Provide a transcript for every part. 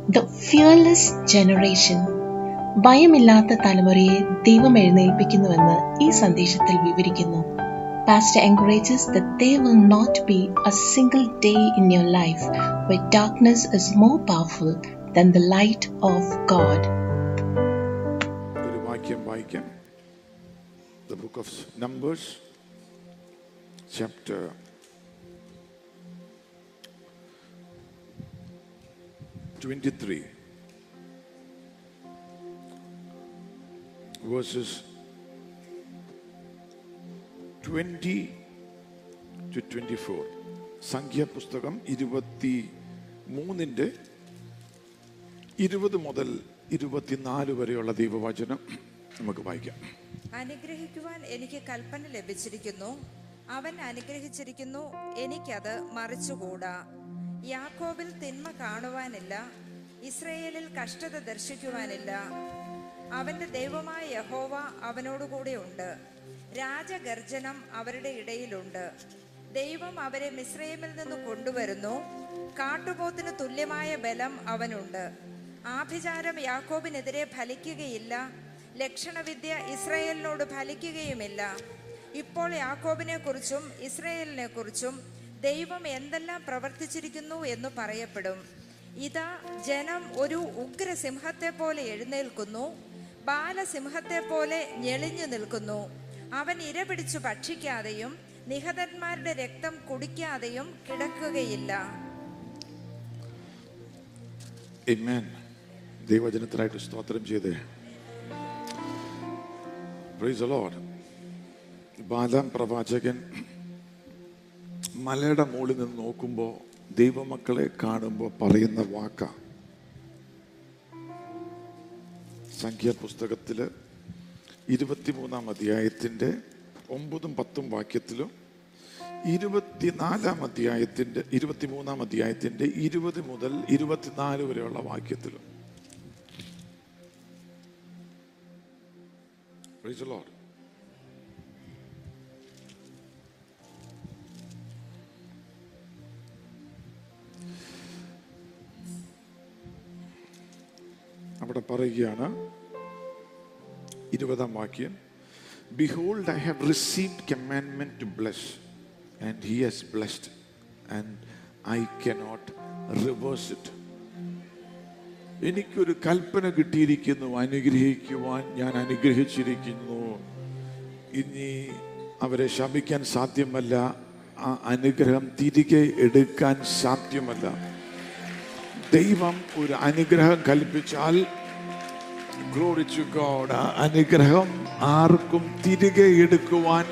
The fearless generation. ഭയമില്ലാത്ത തലമുറയെ ദൈവം എഴുന്നേൽപ്പിക്കുന്നുവെന്ന് ഈ സന്ദേശത്തിൽ വിവരിക്കുന്നു. Pastor encourages that there will not be a single day in your life where darkness is more powerful than the light of God. ഒരു വാക്യം വായിക്കാം. The book of Numbers, chapter 23, verses 20 to 24. സംഖ്യാപുസ്തകം 23 20 മുതൽ 24 വരെയുള്ള ദൈവവചനം നമുക്ക് വായിക്കാം. അനുഗ്രഹിക്കുവാൻ എനിക്ക് കൽപ്പന ലഭിച്ചിരിക്കുന്നു, അവൻ അനുഗ്രഹിച്ചിരിക്കുന്നു, എനിക്കത് മറിച്ചുകൂടാ. യാക്കോബിൽ തിന്മ കാണുവാനില്ല, ഇസ്രയേലിൽ കഷ്ടത ദർശിക്കുവാനില്ല. അവന്റെ ദൈവമായ യഹോവ അവനോടുകൂടെ ഉണ്ട്. രാജഗർജനം അവരുടെ ഇടയിലുണ്ട്. ദൈവം അവരെ മിസ്രയീമിൽ നിന്ന് കൊണ്ടുവരുന്നു. കാട്ടുപോത്തിന് തുല്യമായ ബലം അവനുണ്ട്. ആഭിചാരം യാക്കോബിനെതിരെ ഫലിക്കുകയില്ല, ലക്ഷണവിദ്യ ഇസ്രയേലിനോട് ഫലിക്കുകയുമില്ല. ഇപ്പോൾ യാക്കോബിനെ കുറിച്ചും ഇസ്രയേലിനെ കുറിച്ചും ദൈവം എന്തെല്ലാം പ്രവർത്തിച്ചിരിക്കുന്നു എന്ന് പറയപ്പെടും. ഇതാ, ജനം ഒരു ഉഗ്രസിംഹത്തെ പോലെ എഴുന്നേൽക്കുന്നു, ബാലസിംഹത്തെ പോലെ ഞെളിഞ്ഞു നിൽക്കുന്നു. അവൻ ഇരപിടിച്ചു ഭക്ഷിക്കാതെയും നിഹതന്മാരുടെ രക്തം കുടിക്കാതെയും കിടക്കുകയില്ല. ആമേൻ. ദൈവവചനത്തിനായിട്ട് സ്തോത്രം ചെയ്തേ. Price the Lord. ബാലാം പ്രവാചകൻ മലയുടെ മുകളിൽ നിന്ന് നോക്കുമ്പോൾ ദൈവമക്കളെ കാണുമ്പോൾ പറയുന്ന വാക്ക സംഖ്യാപുസ്തകത്തില് 23 അധ്യായത്തിന്റെ 9 10 വാക്യത്തിലും 23 അധ്യായത്തിന്റെ 20 മുതൽ 24 വരെയുള്ള വാക്യത്തിലും. Praise the Lord. അവിടെ പറയുകയാണ് 20 വാക്യം. Behold, I have received commandment to bless, and he has blessed, and I cannot reverse it. എനിക്കൊരു കൽപ്പന കിട്ടിയിരിക്കുന്നു, അനുഗ്രഹിക്കുവാൻ ഞാൻ അനുഗ്രഹിച്ചിരിക്കുന്നു. ഇനി അവരെ ശപിക്കാൻ സാധ്യമല്ല, ആ അനുഗ്രഹം തിരികെ എടുക്കാൻ സാധ്യമല്ല. ദൈവം ഒരു അനുഗ്രഹം കൽപ്പിച്ചാൽ, glory to God, ആ അനുഗ്രഹം ആർക്കും തിരികെ എടുക്കുവാൻ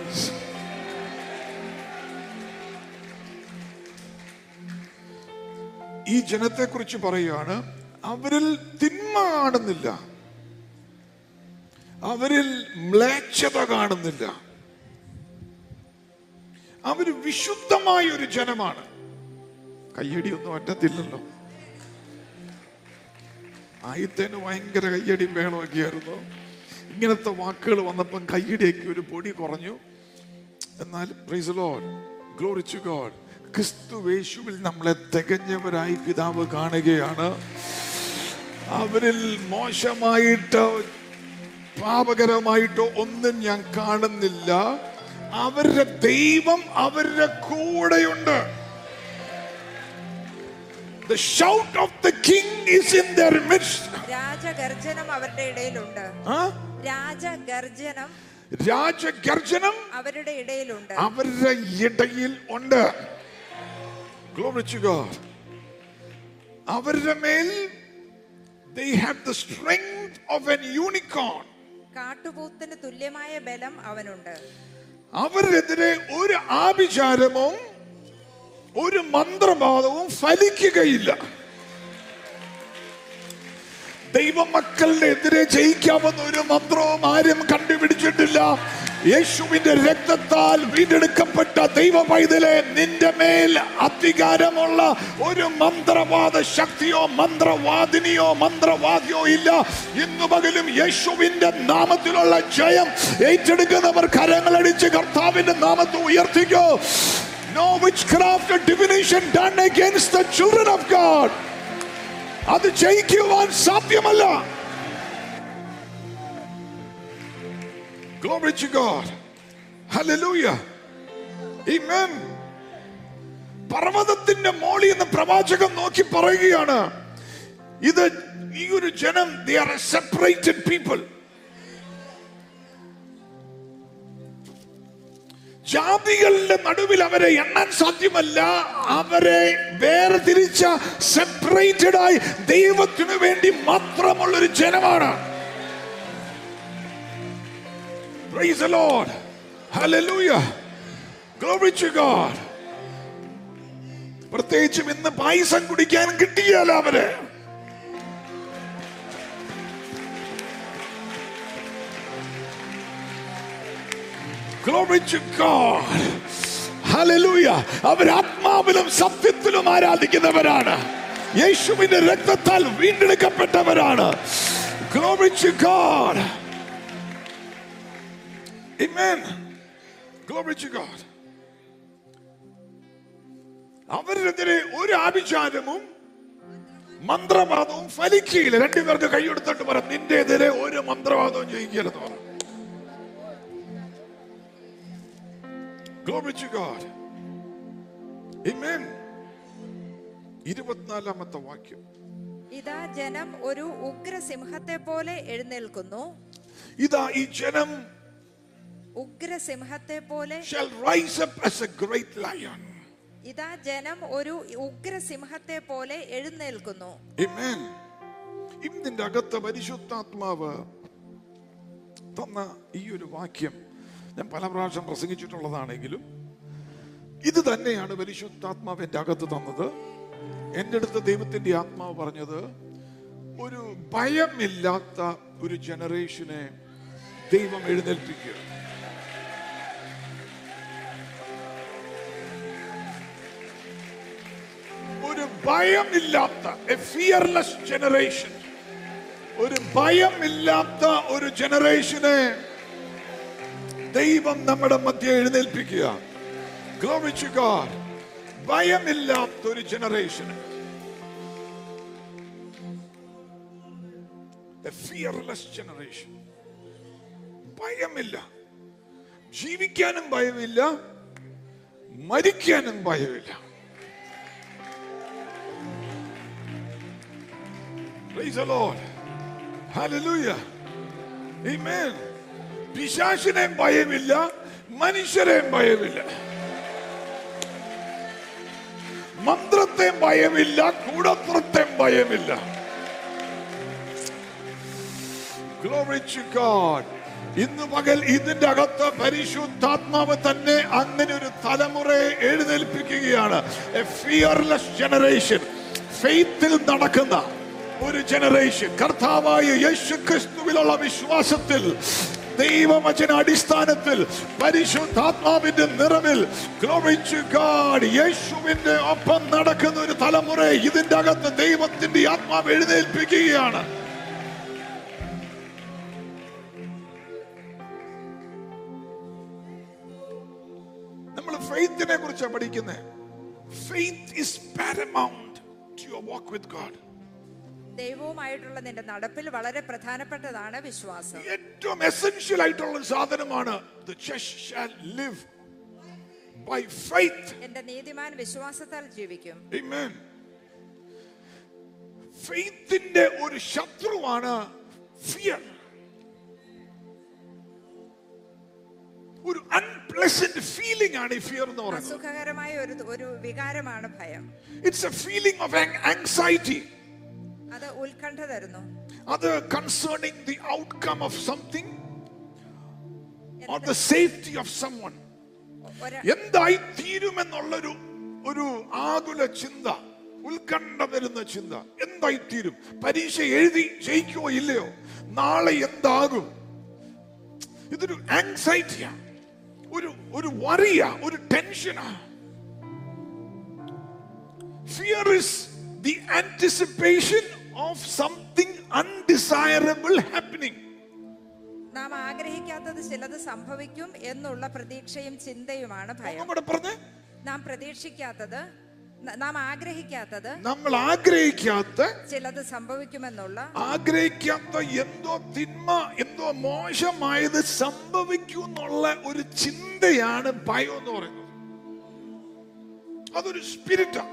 ഈ ജനത്തെ കുറിച്ച് പറയുകയാണ്. അവരിൽ തിന്മ കാണുന്നില്ല, അവരിൽ മ്ലേച്ഛത കാണുന്നില്ല, അവര് വിശുദ്ധമായ ഒരു ജനമാണ്. കയ്യടിയൊന്നും പറ്റത്തില്ലല്ലോ. ആയിത്തേന് ഭയങ്കര കയ്യടിയും ബഹളമൊക്കെ ആയിരുന്നു. ഇങ്ങനത്തെ വാക്കുകൾ വന്നപ്പം കയ്യടിയൊക്കെ ഒരു പൊടി കുറഞ്ഞു. എന്നാൽ praise the Lord, glory to God, ക്രിസ്തുയേശുവിൽ നമ്മളെ തികഞ്ഞവരായി പിതാവ് കാണുകയാണ്. അവരിൽ മോശമായിട്ടോ പാപകരമായിട്ടോ ഒന്നും ഞാൻ കാണുന്നില്ല. അവരുടെ ദൈവം അവരുടെ കൂടെയുണ്ട്. The shout of the king is in their midst. രാജഗർജനം അവരുടെ ഇടയിലുണ്ട്. രാജഗർജനം അവരുടെ ഇടയിലുണ്ട്. അവരുടെ ഇടയിൽ ഉണ്ട്. Glory to God. അവരുടെ മേൽ they have the strength of an unicorn. കാട്ടുപോത്തിന് തുല്യമായ ബലം അവനുണ്ട്. അവരെതിരെ ഒരു ആഭിചാരമോ ഒരു മന്ത്രവാദവും ഫലിക്കുകയില്ല. ദൈവമക്കളുടെ എതിരെ ജയിക്കാവുന്ന ഒരു മന്ത്രവും ആരും കണ്ടുപിടിച്ചിട്ടില്ല. യേശുവിന്റെ രക്തത്താൽ വീണ്ടെടുക്കപ്പെട്ട ദൈവ പൈതലെ, നിന്റെ മേൽ അധികാരമുള്ള ഒരു മന്ത്രവാദ ശക്തിയോ മന്ത്രവാദിനിയോ മന്ത്രവാദിയോ ഇല്ല. ഇന്നു പകലും യേശുവിന്റെ നാമത്തിലുള്ള ജയം ഏറ്റെടുക്കുന്നവർ കരങ്ങളടിച്ച് കർത്താവിന്റെ നാമത്തെ ഉയർത്തിക്കോ. No witchcraft or divination done against the children of God. അത് ജയിക്കുവാൻ സാധ്യമല്ല. Glory to God. Hallelujah. Amen. പർവ്വതത്തിന്റെ മോളിൽ നിന്ന് പ്രവാചകൻ നോക്കി പറയുകയാണ്, ഇത് ഈ ഒരു ജനം, they are a separated people. ജാതികളുടെ നടുവിൽ അവരെ എണ്ണാൻ സാധ്യമല്ല. അവരെ വേർതിരിച്ച സെപ്പറേറ്റഡ് ആയി ദൈവത്തിനു വേണ്ടി മാത്രമുള്ളൊരു ജനമാണ്. Praise the Lord. Hallelujah. Glory to God. പ്രത്യേകിച്ചും ഇന്ന് പായസം കുടിക്കാൻ കിട്ടിയാൽ അവരെ Glory to God. Hallelujah. അവർ ആത്മാവിലും സത്യത്തിലും ആരാധിക്കുന്നവരാണ്. യേശുവിന്റെ രക്തത്താൽ വീണ്ടെടുക്കപ്പെട്ടവരാണ്. Glory to God. Amen. Glory to God. അവരെതിരെ ഒരു ആഭിചാരവും മന്ത്രവാദവും ഫലിക്കുകയില്ല. രണ്ടുപേർക്ക് കൈയെടുത്തിട്ട് പറ, നിന്റെ എതിരെ ഒരു മന്ത്രവാദവും ജയിക്കരുത് പറ. Glory to God. Amen. 24ാമത്തെ വാക്യം. ഇതാ ജനം ഒരു ഉഗ്രസിംഹത്തെ പോലെ എഴുന്നേൽക്കുന്നു. ഇതാ ഈ ജനം ഉഗ്രസിംഹത്തെ പോലെ shall rise up as a great lion. ഇതാ ജനം ഒരു ഉഗ്രസിംഹത്തെ പോലെ എഴുന്നേൽക്കുന്നു. Amen. ഇതിന്റെ അകത്ത് പരിശുദ്ധാത്മാവ് തന്ന ഈ ഒരു വാക്യം ഞാൻ പല പ്രാവശ്യം പ്രസംഗിച്ചിട്ടുള്ളതാണെങ്കിലും ഇത് തന്നെയാണ് പരിശുദ്ധാത്മാവ് എൻ്റെ അകത്ത് തന്നത്. എൻ്റെ അടുത്ത് ദൈവത്തിന്റെ ആത്മാവ് പറഞ്ഞത്, ഒരു ഭയമില്ലാത്ത ഒരു ജനറേഷനെ ദൈവം എഴുന്നേൽപ്പിക്കുക. ഒരു ഭയമില്ലാത്ത, എ ഫിയർലെസ് ജനറേഷൻ, ഒരു ഭയമില്ലാത്ത ഒരു ജനറേഷനെ ദൈവം നമ്മുടെ മധ്യ എഴുന്നേൽപ്പിക്കുക. Glory to God. ഭയമില്ലാത്ത ഒരു ജനറേഷൻ, a fearless generation. ഭയമില്ല, ജീവിക്കാനും ഭയമില്ല, മരിക്കാനും ഭയമില്ല. Praise the Lord. Hallelujah. Amen. പിശാചിനെയും ഭയമില്ല, മനുഷ്യരെയും ഭയമില്ല, മന്ത്രത്തെയും ഭയമില്ല, കൂടപ്പുറത്തെയും ഭയമില്ല. Glory to God. ഇന്ന് പകൽ ഇതിന്റെ അകത്ത് പരിശുദ്ധാത്മാവ് തന്നെ അങ്ങനെ ഒരു തലമുറയെ എഴുന്നേൽപ്പിക്കുകയാണ്. എ ഫിയർലെസ് ജനറേഷൻ, ഫെയ്ത്തിൽ നടക്കുന്ന ഒരു ജനറേഷൻ. കർത്താവായ യേശു ക്രിസ്തുവിലുള്ള വിശ്വാസത്തിൽ, ദൈവവചന അടിസ്ഥാനത്തിൽ, പരിശുദ്ധാത്മാവിന്റെ നിറവിൽ, Glory to God, യേശുവിന്റെ ഒപ്പം നടക്കുന്ന ഒരു തലമുറയെ ഇതിന്റെ അകത്ത് ദൈവത്തിന്റെ ആത്മാവ് എഴുന്നേൽപ്പിക്കുകയാണ്. നമ്മൾ ഫെയ്ത്തിനെ കുറിച്ചാണ് പഠിക്കുന്നത്. Faith is paramount to your walk with God. ദൈവവുമായിട്ടുള്ള നിന്റെ നടപ്പിൽ വളരെ പ്രധാനപ്പെട്ടതാണ് വിശ്വാസം. ഏറ്റവും എസൻഷ്യൽ ആയിട്ടുള്ള സാധനമാണ് the just shall live by faith. എന്റെ നീതിമാൻ വിശ്വാസത്താൽ ജീവിക്കും. Amen. ഫെയ്ത്തിന്റെ ഒരു ശത്രുവാണ് ഫിയർ. ഒരു അൺപ്ലസന്റ് ഫീലിംഗ് ആണ് ഈ ഫിയർ എന്ന് പറയുന്നത്. അസുഖകരമായ ഒരു വികാരമാണ് ഭയം. It's a feeling of anxiety. അത് ഉത്കണ്ഠ തരുന്നു. അത് concerning the outcome of something or the safety of someone. എന്തായി തീരുമെന്നുള്ളൊരു ഒരു ആകുല ചിന്ത, ഉത്കണ്ഠ വരുന്ന ചിന്ത. എന്തായി തീരും? പരീക്ഷ എഴുതി ജയിക്കുമോ ഇല്ലയോ? നാളെ എന്താകും? ഇതൊരു ആങ്സൈറ്റിയാ, ഒരു വറിയാ, ഒരു ടെൻഷനാ. Fear is the anticipation of something undesirable happening. നാം ആഗ്രഹിക്കാത്തത് ചിലത് സംഭവിക്കും എന്നുള്ള പ്രതീക്ഷയും ചിന്തയുമാണ് ഭയം. നമ്മുടെ പറഞ്ഞേ, നാം പ്രതീക്ഷിക്കാത്തത് നാം ആഗ്രഹിക്കാത്തത് നമ്മൾ ആഗ്രഹിക്കാത്ത ചിലത് സംഭവിക്കുമെന്നുള്ള ആഗ്രഹിക്കാത്ത എന്തോ തിന്മ എന്തോ മോശമായത് സംഭവിക്കുമെന്നുള്ള ഒരു ചിന്തയാണ് ഭയം എന്ന് പറയുന്നത്. അതൊരു സ്പിരിറ്റാണ്.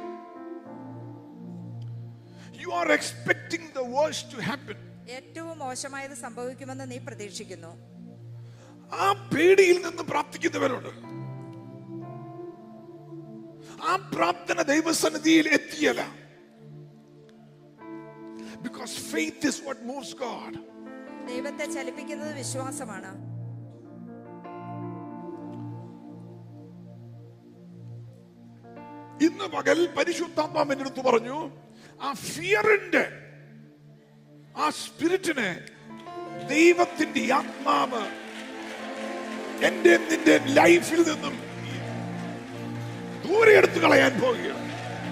You are expecting the worst to happen. ഏറ്റവും മോശമായത് സംഭവിക്കുമെന്ന് നീ പ്രതീക്ഷിക്കുന്നു. ആ പേടിയിൽ നിന്ന് പ്രാർത്ഥിക്കുന്നവരുണ്ട്. ആ പ്രാർത്ഥന ദൈവസന്നിധിയിൽ എത്തിയല്ല. Because faith is what moves God. ദൈവത്തെ ചലിപ്പിക്കുന്നത് വിശ്വാസമാണ്. ഇന്ന് പകൽ പരിശുദ്ധാത്മാവ് എൻ്റെ അടുത്ത് പറഞ്ഞു, ആ ഫിയറിന്റെ ആ സ്പിരിറ്റിനെ ദൈവത്തിന്റെ ആത്മാവ് എന്റെ നിന്റെ ലൈഫിൽ നിന്നും ദൂരെ എടുത്തു കളയാൻ പോവുകയാണ്.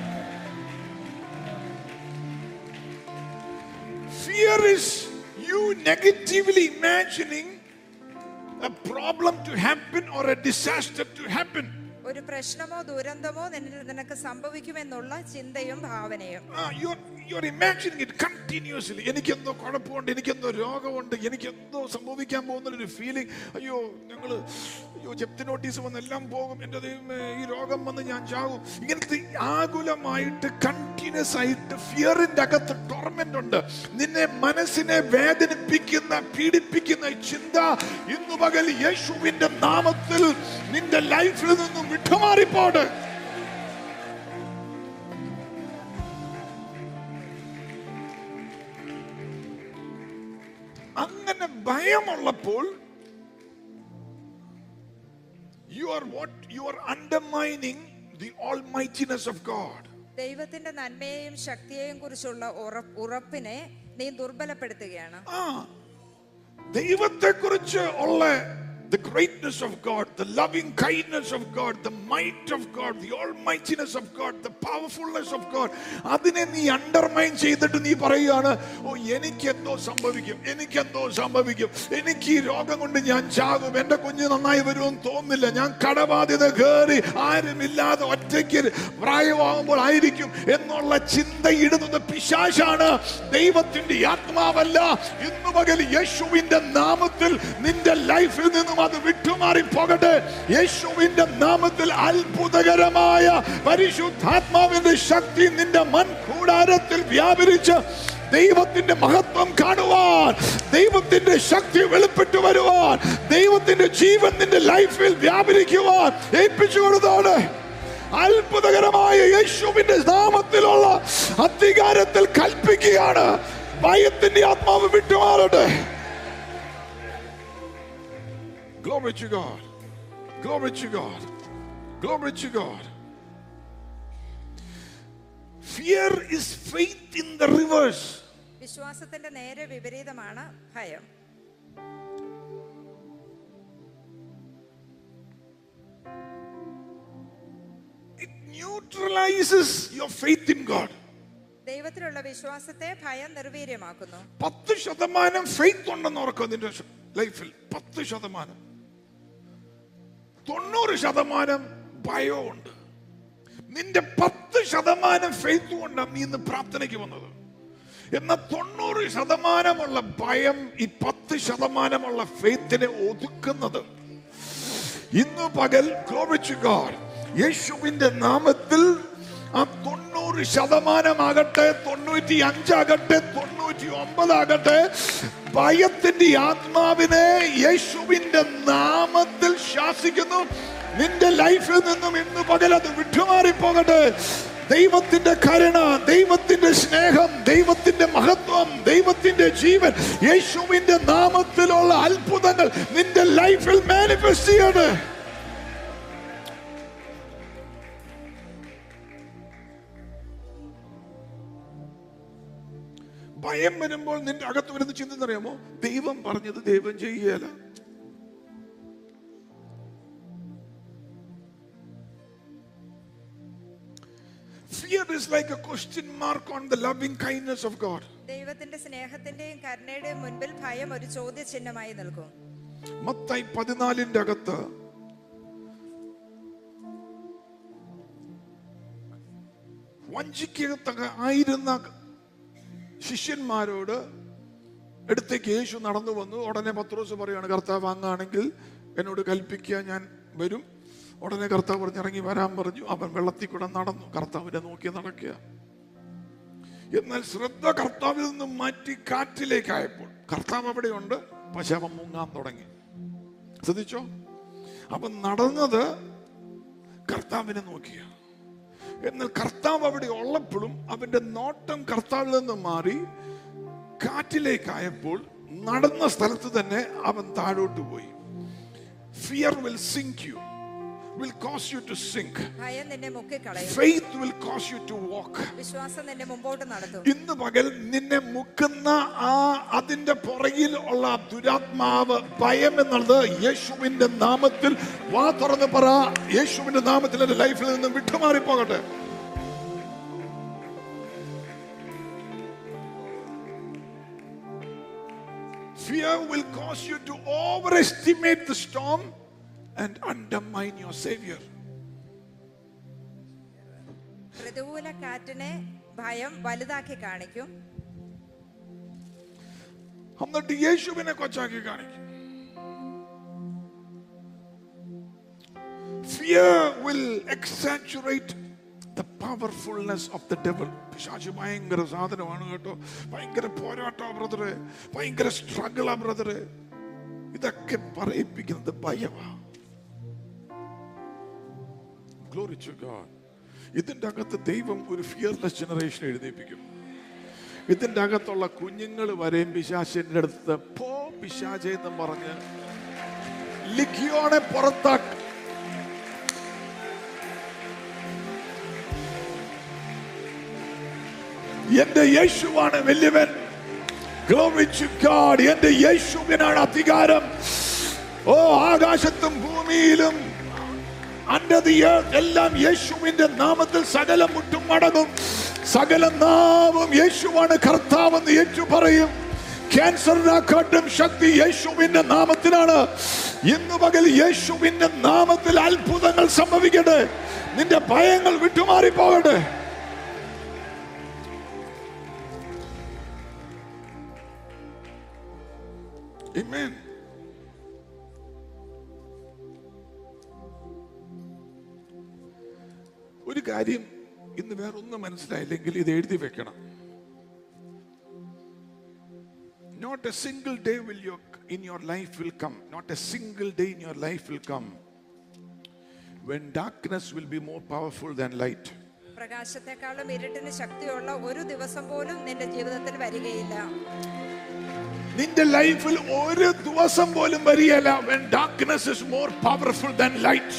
Fear is you negatively imagining a problem to happen or a disaster to happen. ഒരു പ്രശ്നമോ ദുരന്തമോ നിനക്ക് സംഭവിക്കുമെന്നുള്ള ചിന്തയും ഭാവനയും. You're imagining it continuously. എനിക്കെന്തോ കുഴപ്പമുണ്ട്, എനിക്കെന്തോ രോഗമുണ്ട്, എനിക്കെന്തോ സംഭവിക്കാൻ പോകുന്നൊരു ഫീലിംഗ്. അയ്യോ ജപ്തി നോട്ടീസ് വന്ന് എല്ലാം പോകും, എൻ്റെ ദൈവമേ ഈ രോഗം വന്ന് ഞാൻ ചാകും. ഇങ്ങനത്തെ ആകുലമായിട്ട് കണ്ടിന്യൂസ് ആയിട്ട് ഫിയറിന്റെ അകത്ത് ടോർമെന്റ് ഉണ്ട്. നിന്നെ മനസ്സിനെ വേദനിപ്പിക്കുന്ന പീഡിപ്പിക്കുന്ന ചിന്ത ഇന്നു പകൽ യേശുവിന്റെ നാമത്തിൽ നിന്റെ ലൈഫിൽ നിന്നും വിട്ടുമാറിപ്പോട്. അങ്ങനെ ഭയമുള്ളപ്പോൾ you are undermining the almightiness of God. ദൈവത്തിന്റെ നന്മയെയും ശക്തിയെയും കുറിച്ചുള്ള ഉറപ്പിനെ നീ ദുർബലപ്പെടുത്തുകയാണ്. ദൈവത്തെ കുറിച്ച് ഉള്ള the greatness of God, the loving kindness of God, the might of God, the almightiness of God, the powerfulness of God, അതിനെ നീ അണ്ടർമൈൻ ചെയ്തിട്ട് നീ പറയുകയാണ്, ഓ എനിക്കെന്തോ സംഭവിക്കും, എനിക്ക് ഈ രോഗം കൊണ്ട് ഞാൻ ചാകും, എന്റെ കുഞ്ഞ് നന്നായി വരുമെന്ന് തോന്നുന്നില്ല, ഞാൻ കടബാധ്യത കയറി ആരുമില്ലാതെ ഒറ്റയ്ക്ക് പ്രായമാകുമ്പോൾ ആയിരിക്കും എന്നുള്ള ചിന്ത ഇടുന്നത് പിശാചാണ്, ദൈവത്തിന്റെ ആത്മാവല്ല. ഇന്നു പകൽ യേശുവിന്റെ നാമത്തിൽ നിന്റെ ലൈഫിൽ നിന്നും അത് വിട്ടുമാറി പോകട്ടെ. യേശുവിന്റെ നാമത്തിൽ അത്ഭുതകരമായ പരിശുദ്ധാത്മാവിന്റെ ശക്തി നിന്റെ മൺകൂടാരത്തിൽ വ്യാപരിച്ച് ദൈവത്തിന്റെ മഹത്വം കാണുവാൻ, ദൈവത്തിന്റെ ശക്തി വെളിപ്പെട്ടു വരുവാൻ, ദൈവത്തിന്റെ ജീവൻ നിന്റെ ലൈഫിൽ വ്യാപരിക്കുവാൻ ഏൽപ്പിച്ചു കൊടുത്താണ്. അത്ഭുതകരമായ യേശുവിന്റെ നാമത്തിലുള്ള അധികാരത്തിൽ കൽപ്പിക്കുകയാണ്, ഭയത്തിന്റെ ആത്മാവ് വിട്ടുമാറട്ടെ. Glory to God. Glory to God. Glory to God. Fear is faith in the reverse. വിശ്വാസത്തിന്റെ നേരെ വിപരീതമാണ് ഭയം. It neutralizes your faith in God. ദൈവത്തിലുള്ള വിശ്വാസത്തെ ഭയം നിർവീര്യമാക്കുന്നു. 10% ഫെയ്ത്ത് ഉണ്ടെന്ന് ഓർക്കുക നിന്റെ ലൈഫിൽ. 10%. 90% ഭയമുണ്ട്. നിന്റെ 10% ഫെയ്ത്ത് കൊണ്ടാണ് നീ ഇന്ന് പ്രാർത്ഥനയ്ക്ക് വന്നത്. എന്നാൽ 90% ഭയം ഈ 10% ഫെയ്ത്തിനെ ഒതുക്കുന്നത്. ഇന്ന് പകൽ glory to God, യേശുവിന്റെ നാമത്തിൽ ആ 90% ആകട്ടെ, 95 ആകട്ടെ, 99 ആകട്ടെ, ഭയത്തിന്റെ ആത്മാവിനെ യേശുവിന്റെ നാമത്തിൽ ശാസിക്കുന്നു. നിന്റെ ലൈഫിൽ നിന്നും ഇന്ന് പകൽ അത് വിട്ടുമാറിപ്പോകട്ടെ. ദൈവത്തിന്റെ കരുണ, ദൈവത്തിന്റെ സ്നേഹം, ദൈവത്തിന്റെ മഹത്വം, ദൈവത്തിന്റെ ജീവൻ, യേശുവിന്റെ നാമത്തിലുള്ള അത്ഭുതങ്ങൾ നിന്റെ ലൈഫിൽ മാനിഫെസ്റ്റ് ചെയ്യട്ടെ. ഭയം വരുമ്പോൾ നിന്റെ അകത്ത് വരുന്ന ചിന്ത അറിയാമോ? ദൈവം പറഞ്ഞത് ദൈവം ചെയ്യുകയല്ല. Fear is like a question mark on the loving kindness of God. ദൈവത്തിന്റെ സ്നേഹത്തിന്റെയും കരുണയുടെയും മുൻപിൽ ഭയം ഒരു ചോദ്യചിഹ്നമായി നിൽക്കും. മത്തായി 14 അകത്ത് ആയിരുന്ന ശിഷ്യന്മാരോട് അടുത്തേക്ക് യേശു നടന്നു വന്നു. ഉടനെ പത്രോസ് പറയാണ്, കർത്താവ് അങ്ങാണെങ്കിൽ എന്നോട് കൽപ്പിക്കുക, ഞാൻ വരും. ഉടനെ കർത്താവ് പറഞ്ഞിറങ്ങി വരാൻ പറഞ്ഞു. അവൻ വെള്ളത്തിൽ കൂടെ നടന്നു, കർത്താവിനെ നോക്കി നടക്കുക. എന്നാൽ ശ്രദ്ധ കർത്താവിൽ നിന്നും മാറ്റി കാറ്റിലേക്കായപ്പോൾ കർത്താവ് അവിടെയുണ്ട്, പക്ഷെ അവൻ മുങ്ങാൻ തുടങ്ങി. ശ്രദ്ധിച്ചോ? അവൻ നടന്നത് കർത്താവിനെ നോക്കിയ. എന്നാൽ കർത്താവ് അവിടെ ഉള്ളപ്പോഴും അവന്റെ നോട്ടം കർത്താവിൽ നിന്ന് മാറി കാറ്റിലേക്കായപ്പോൾ നടന്ന സ്ഥലത്ത് തന്നെ അവൻ താഴോട്ട് പോയി. Fear will sink you, will cause you to sink. ഭയം നിന്നെ മുക്കിക്കളയും. Faith will cause you to walk. വിശ്വാസം നിന്നെ മുമ്പോട്ട് നടത്തും. ഇന്ന് പകൽ നിന്നെ മുക്കുന്ന അതിന്റെ പുറകിൽ ഉള്ള ദുരാത്മാവ്, ഭയം എന്നുള്ളത് യേശുവിന്റെ നാമത്തിൽ വാ തുറന്ന് പറ, യേശുവിന്റെ നാമത്തിൽ എന്റെ ലൈഫിൽ നിന്ന് വിട്ടുമാറിപ്പോകട്ടെ. Fear will cause you to overestimate the storm and undermine your Savior. പ്രതികൂല കാറ്റിനെ ഭയം വലുതാക്കി കാണിക്കും, എന്നിട്ട് യേശുവിനെ കൊച്ചാക്കി കാണിക്കും. Fear will exaggerate the powerfulness of the devil. പിശാച് ഭയങ്കര സാധനമാണ് കേട്ടോ, ഭയങ്കര പോരാട്ടം ബ്രദറെ, ഭയങ്കര സ്ട്രഗിളാ ബ്രദറെ. ഇതൊക്കെ പറയിപ്പിക്കുന്നത് ഭയമാണ്. Glory to God. ഇതിന്റെ അകത്ത് ദൈവം ഒരു ഫിയർലെസ് ജനറേഷൻ എഴുന്നേൽപ്പിക്കും. ഇതിന്റെ അകത്തുള്ള കുഞ്ഞുങ്ങൾ വരെയും പിശാചിന്റെ അടുത്ത് പോ പിശാചെ എന്ന് പറഞ്ഞ് ലിഖിയോണെ പുറത്താക്കി. എന്റെ യേശുവാണ് വലിയവൻ. Glory to God. എന്റെ യേശുവിനാണ് അധികാരം. ഓ, ആകാശത്തും ഭൂമിയിലും under the earth എല്ലാം യേശുവിന്റെ നാമത്തിൽ സകല മുട്ടും മടങ്ങും, സകല നാമം യേശുവാണ് കർത്താവെന്ന് ഏറ്റു പറയും. ക്യാൻസറിനെക്കാട്ടും ശക്തി യേശുവിന്റെ നാമത്തിനാണ്. ഇന്ന് പകൽ യേശുവിന്റെ നാമത്തിൽ അത്ഭുതങ്ങൾ സംഭവിക്കട്ടെ. നിന്റെ ഭയങ്ങൾ വിട്ടുമാറിപ്പോകട്ടെ. Amen. ഒരു കാര്യം ഇന്ന് വേറൊന്നും മനസ്സിലായില്ലെങ്കിൽ ഇത് എഴുതി വെക്കണം. Not a single day in your life will come. Not a single day in your life will come when darkness will be more powerful than light. പ്രകാശത്തെക്കാളും ഇരുട്ടിന് ശക്തിയുള്ള ഒരു ദിവസം പോലും നിന്റെ ജീവിതത്തിൽ വരികയില്ല. നിന്റെ ലൈഫിൽ ഒരു ദിവസം പോലും വരികയില്ല when darkness is more powerful than light.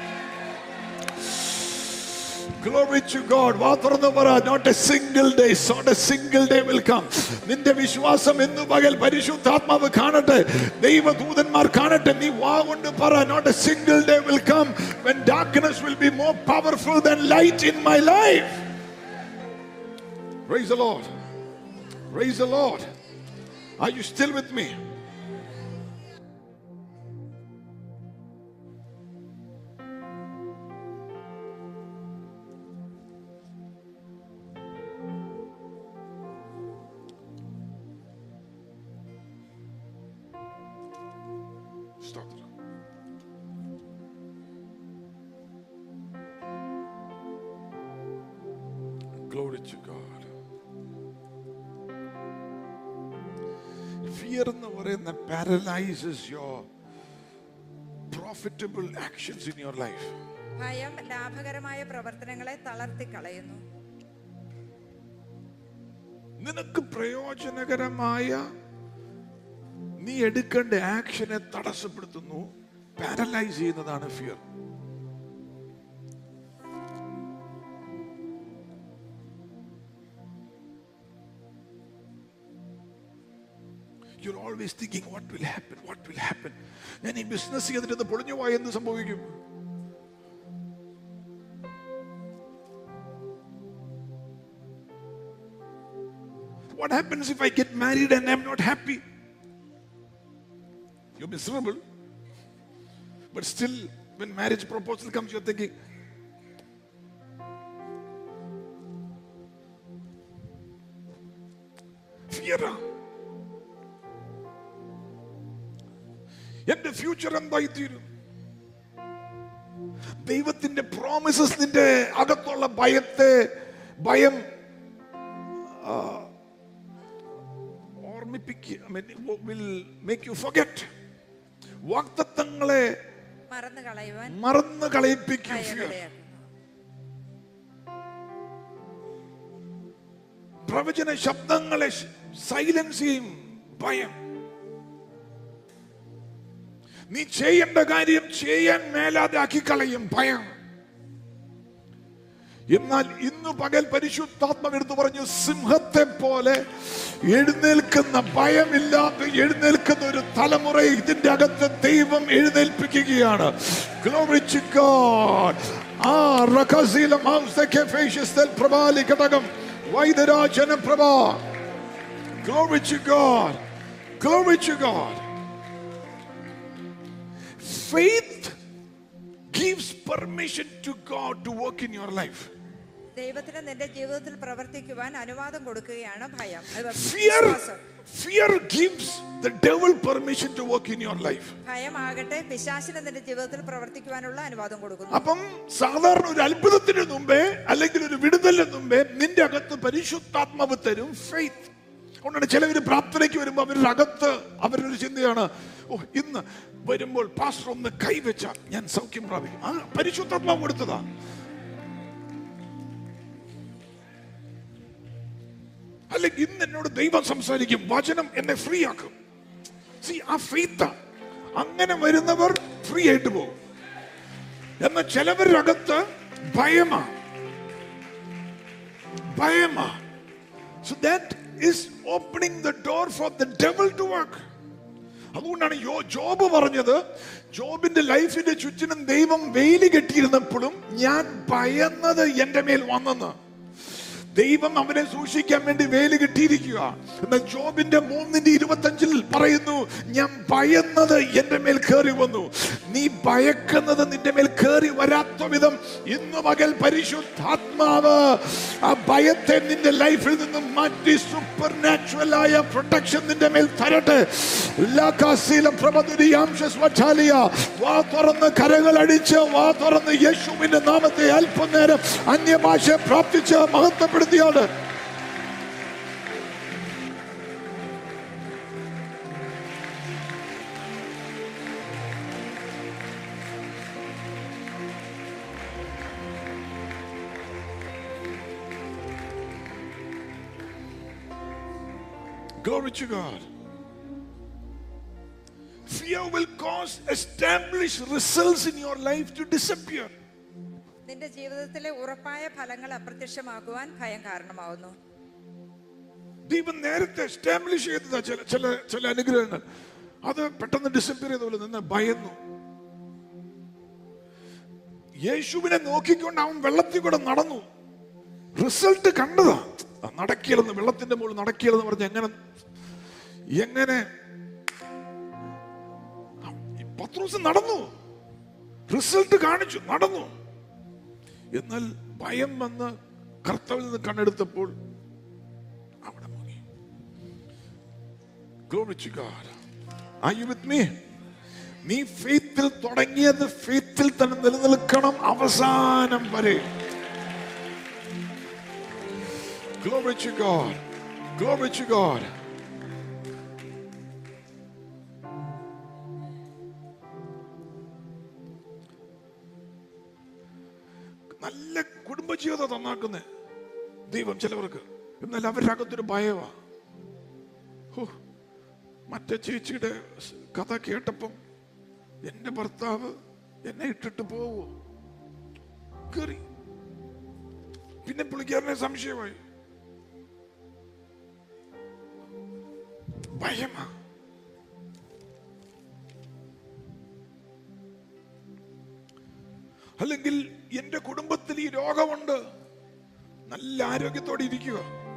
Glory to God. വാ തുറന്ന് പറ, not a single day, not a single day will come. നിന്റെ വിശ്വാസം ഇന്ന് പകൽ പരിശുദ്ധാത്മാവ് കാണട്ടെ, ദൈവദൂതന്മാർ കാണട്ടെ. നീ വാ കൊണ്ട് പറ, not a single day will come when darkness will be more powerful than light in my life. Praise the Lord. Praise the Lord. Are you still with me? Stop it. Glory to God. Fear എന്ന് പറയുന്ന paralyzes your profitable actions in your life. ഭയം ലാഭകരമായ പ്രവർത്തനങ്ങളെ തളർത്തി കളയുന്നു. നിനക്ക് പ്രയോജനകരമായ നീ എടുക്കേണ്ട ആക്ഷനെ തടസ്സപ്പെടുത്തുന്നു, പാരലൈസ് ചെയ്യുന്നതാണ് fear. You're always thinking, what will happen? What will happen? ഞാൻ ഈ ബിസിനസ് ചെയ്തിട്ട് പൊളിഞ്ഞു പോയാൽ എന്ത് സംഭവിക്കും? What happens if I get married and I'm not happy? You're miserable. But still, when marriage proposal comes, you're thinking, ഫിയറാ. എന്റെ future എന്തായി തീരും? ദൈവത്തിന്റെ പ്രോമിസസ് നിന്റെ അകത്തുള്ള ഭയം will make you forget. വാഗ്ദത്തങ്ങളെ മറന്നു കളയിപ്പിക്കും. പ്രവചന ശബ്ദങ്ങളെ സൈലൻസ് ചെയ്യും ഭയം. നീ ചെയ്യേണ്ട കാര്യം ചെയ്യാൻ മേലാതെ ആക്കി കളയും ഭയം. എന്നാൽ ഇന്ന് പകൽ പരിശുദ്ധാത്മാവ് എടുത്തു പറഞ്ഞു, സിംഹത്തെ പോലെ എഴുന്നേൽക്കുന്ന, ഭയമില്ലാതെ എഴുന്നേൽക്കുന്ന ഒരു തലമുറ ഇതിന്റെ അകത്ത് ദൈവം എഴുന്നേൽപ്പിക്കുകയാണ്. Glory to God. റകസീലം ഔസ്തകെഫേഷ്യസ്തൽ പ്രഭാലി ഘടകം വൈദരാജന പ്രഭ. Glory to God. Glory to God. Faith gives permission to God to work in your life. ദൈവത്തിന് നിന്റെ ജീവിതത്തിൽ പ്രവർത്തിക്കുവാൻ അനുവാദം കൊടുക്കുകയാണ് ഭയം. Fear gives the devil permission to work in your life. ഭയം ആകട്ടെ പിശാചിന് നിന്റെ ജീവിതത്തിൽ പ്രവർത്തിക്കുവാനുള്ള അനുവാദം കൊടുക്കുന്നു. അപ്പം സാധാരണ ഒരു അത്ഭുതത്തിന് മുമ്പേ അല്ലെങ്കിൽ ഒരു വിടുതലിന് മുമ്പേ നിന്റെ അകത്ത് പരിശുദ്ധാത്മാവ് തരും ഫെയ്ത്ത്. അതുകൊണ്ടാണ് ചിലവര് പ്രാർത്ഥനയ്ക്ക് വരുമ്പോൾ അവരുടെ അകത്ത് അവരൊരു ചിന്തയാണ്, ഇന്ന് വരുമ്പോൾ പാസ്റ്റർ ഒന്ന് കൈവച്ച ഞാൻ സൗഖ്യം പ്രാപിക്കും. ആ പരിശുദ്ധാത്മാവ് കൊടുത്തതാ. അല്ലെങ്കിൽ ഇന്ന് എന്നോട് ദൈവം സംസാരിക്കും, വചനം എന്നെ ഫ്രീ ആക്കും. ആ ഫെയ്ത്ത്. അങ്ങനെ വരുന്നവർ ഫ്രീ ആയിട്ട് പോകും. എന്നാൽ ചിലവരുടെ അകത്ത് ഭയമാ. So that is opening the door for the devil to work. അതുകൊണ്ടാണ് ജോബ് പറഞ്ഞത്, ജോബിന്റെ ലൈഫിന്റെ ചുറ്റിനും ദൈവം വേലി കെട്ടിയിരുന്നപ്പോഴും ഞാൻ ഭയന്നത് എന്റെ മേൽ വന്നെന്ന്. ദൈവം അവനെ സൂക്ഷിക്കാൻ വേണ്ടി വേലി കെട്ടിയിരിക്കുക. എന്നാൽ ജോബിന്റെ 3:25 പറയുന്നു, ഞാൻ ഭയന്നത് എന്റെ മേൽ കയറി വന്നു. നീ ഭയക്കുന്നത് നിന്റെ മേൽ കയറി വരാത്ത വിധം ഇന്ന് പകൽ പരിശുദ്ധാത്മാവ് ആ ഭയത്തെ നിന്റെ ലൈഫിൽ നിന്നും മാറ്റി സൂപ്പർ നാച്ചുറൽ ആയ പ്രൊട്ടക്ഷൻ നിന്റെ മേൽ തരട്ടെ. വാ തുറന്ന് കരങ്ങൾ അടിച്ച്, വാ തുറന്ന് യേശുവിന്റെ നാമത്തെ അല്പനേരം അന്യഭാഷ പ്രാപ്തിച്ച് മഹത്വപ്പെടുത്തിയാണ്. Glory to God. Fear will cause established results in your life to disappear. നിന്റെ ജീവിതത്തിലെ ഉറപ്പായ ഫലങ്ങൾ അപ്രത്യക്ഷമാകുവാൻ ഭയം കാരണമാവുന്നു. ദൈവം നേരത്തെ എസ്റ്റാബ്ലിഷ് ചെയ്തതാ ചില അനുഗ്രഹങ്ങൾ. അത് പെട്ടെന്ന് ഡിസപ്പിയർ ചെയ്ത പോലെ നിന്ന് ഭയന്നു. യേശുവിനെ നോക്കിക്കൊണ്ട് അവൻ വെള്ളത്തിൽ കൂടെ നടന്നു. റിസൾട്ട് കണ്ടതാ. നടക്കില്ലെന്ന്, വെള്ളത്തിന്റെ മുകളിൽ നടക്കില്ലെന്ന് പറഞ്ഞ് എങ്ങനെ പത്രോസ് നടന്നു, റിസൾട്ട് കാണിച്ചു, നടന്നു. എന്നാൽ ഭയം വന്ന് കർത്താവിൽ നിന്ന് കണ്ണെടുത്തപ്പോൾ അവിടെ മുങ്ങി. Glory to God. Are you with me? നീ ഫെയ്ത്തിൽ തുടങ്ങിയത് ഫെയ്ത്തിൽ തന്നെ നിലനിൽക്കണം അവസാനം വരെ. Glory to God. Glory to God. നല്ല കുടുംബജീവിതം നന്നാക്കുന്ന ദൈവം ചിലവർക്ക്. എന്നാൽ അവരുടെ അകത്തൊരു ഭയവാ. മറ്റേ ചേച്ചിയുടെ കഥ കേട്ടപ്പം എന്റെ ഭർത്താവ് എന്നെ ഇട്ടിട്ട് പോവോ കേറി. പിന്നെ പുള്ളിക്കാരനെ സംശയമായി. ഭയമാ. അല്ലെങ്കിൽ എന്റെ കുടുംബത്തിൽ ഈ രോഗമുണ്ട്, നല്ല ആരോഗ്യത്തോടെ ഇരിക്കുക,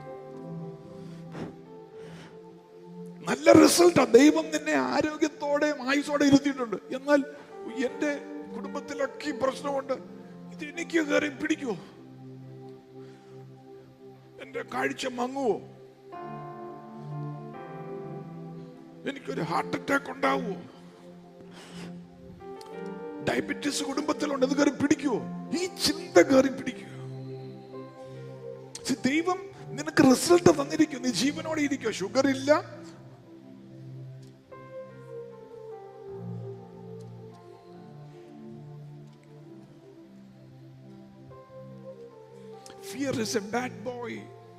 നല്ല റിസൾട്ടാ, ദൈവം നിന്നെ ആരോഗ്യത്തോടെ ആയുസോടെ ഇരുത്തിയിട്ടുണ്ട്. എന്നാൽ എന്റെ കുടുംബത്തിലൊക്കെ പ്രശ്നമുണ്ട്, ഇത് എനിക്ക് കയറി പിടിക്കുവോ, എന്റെ കാഴ്ച മങ്ങുവോ? എനിക്കൊരു ഹാർട്ട് അറ്റാക്ക് ഉണ്ടാവുമോ? ഡയബറ്റീസ് കുടുംബത്തിലുണ്ട്, ഇത് കയറി പിടിക്കുവോ? ഈ ചിന്ത കയറി പിടിക്കുക. ദൈവം നിനക്ക് റിസൾട്ട് തന്നിരിക്കും, നീ ജീവനോടെ ഇരിക്കുക. ഷുഗർ ഇല്ല, fear is a bad boy.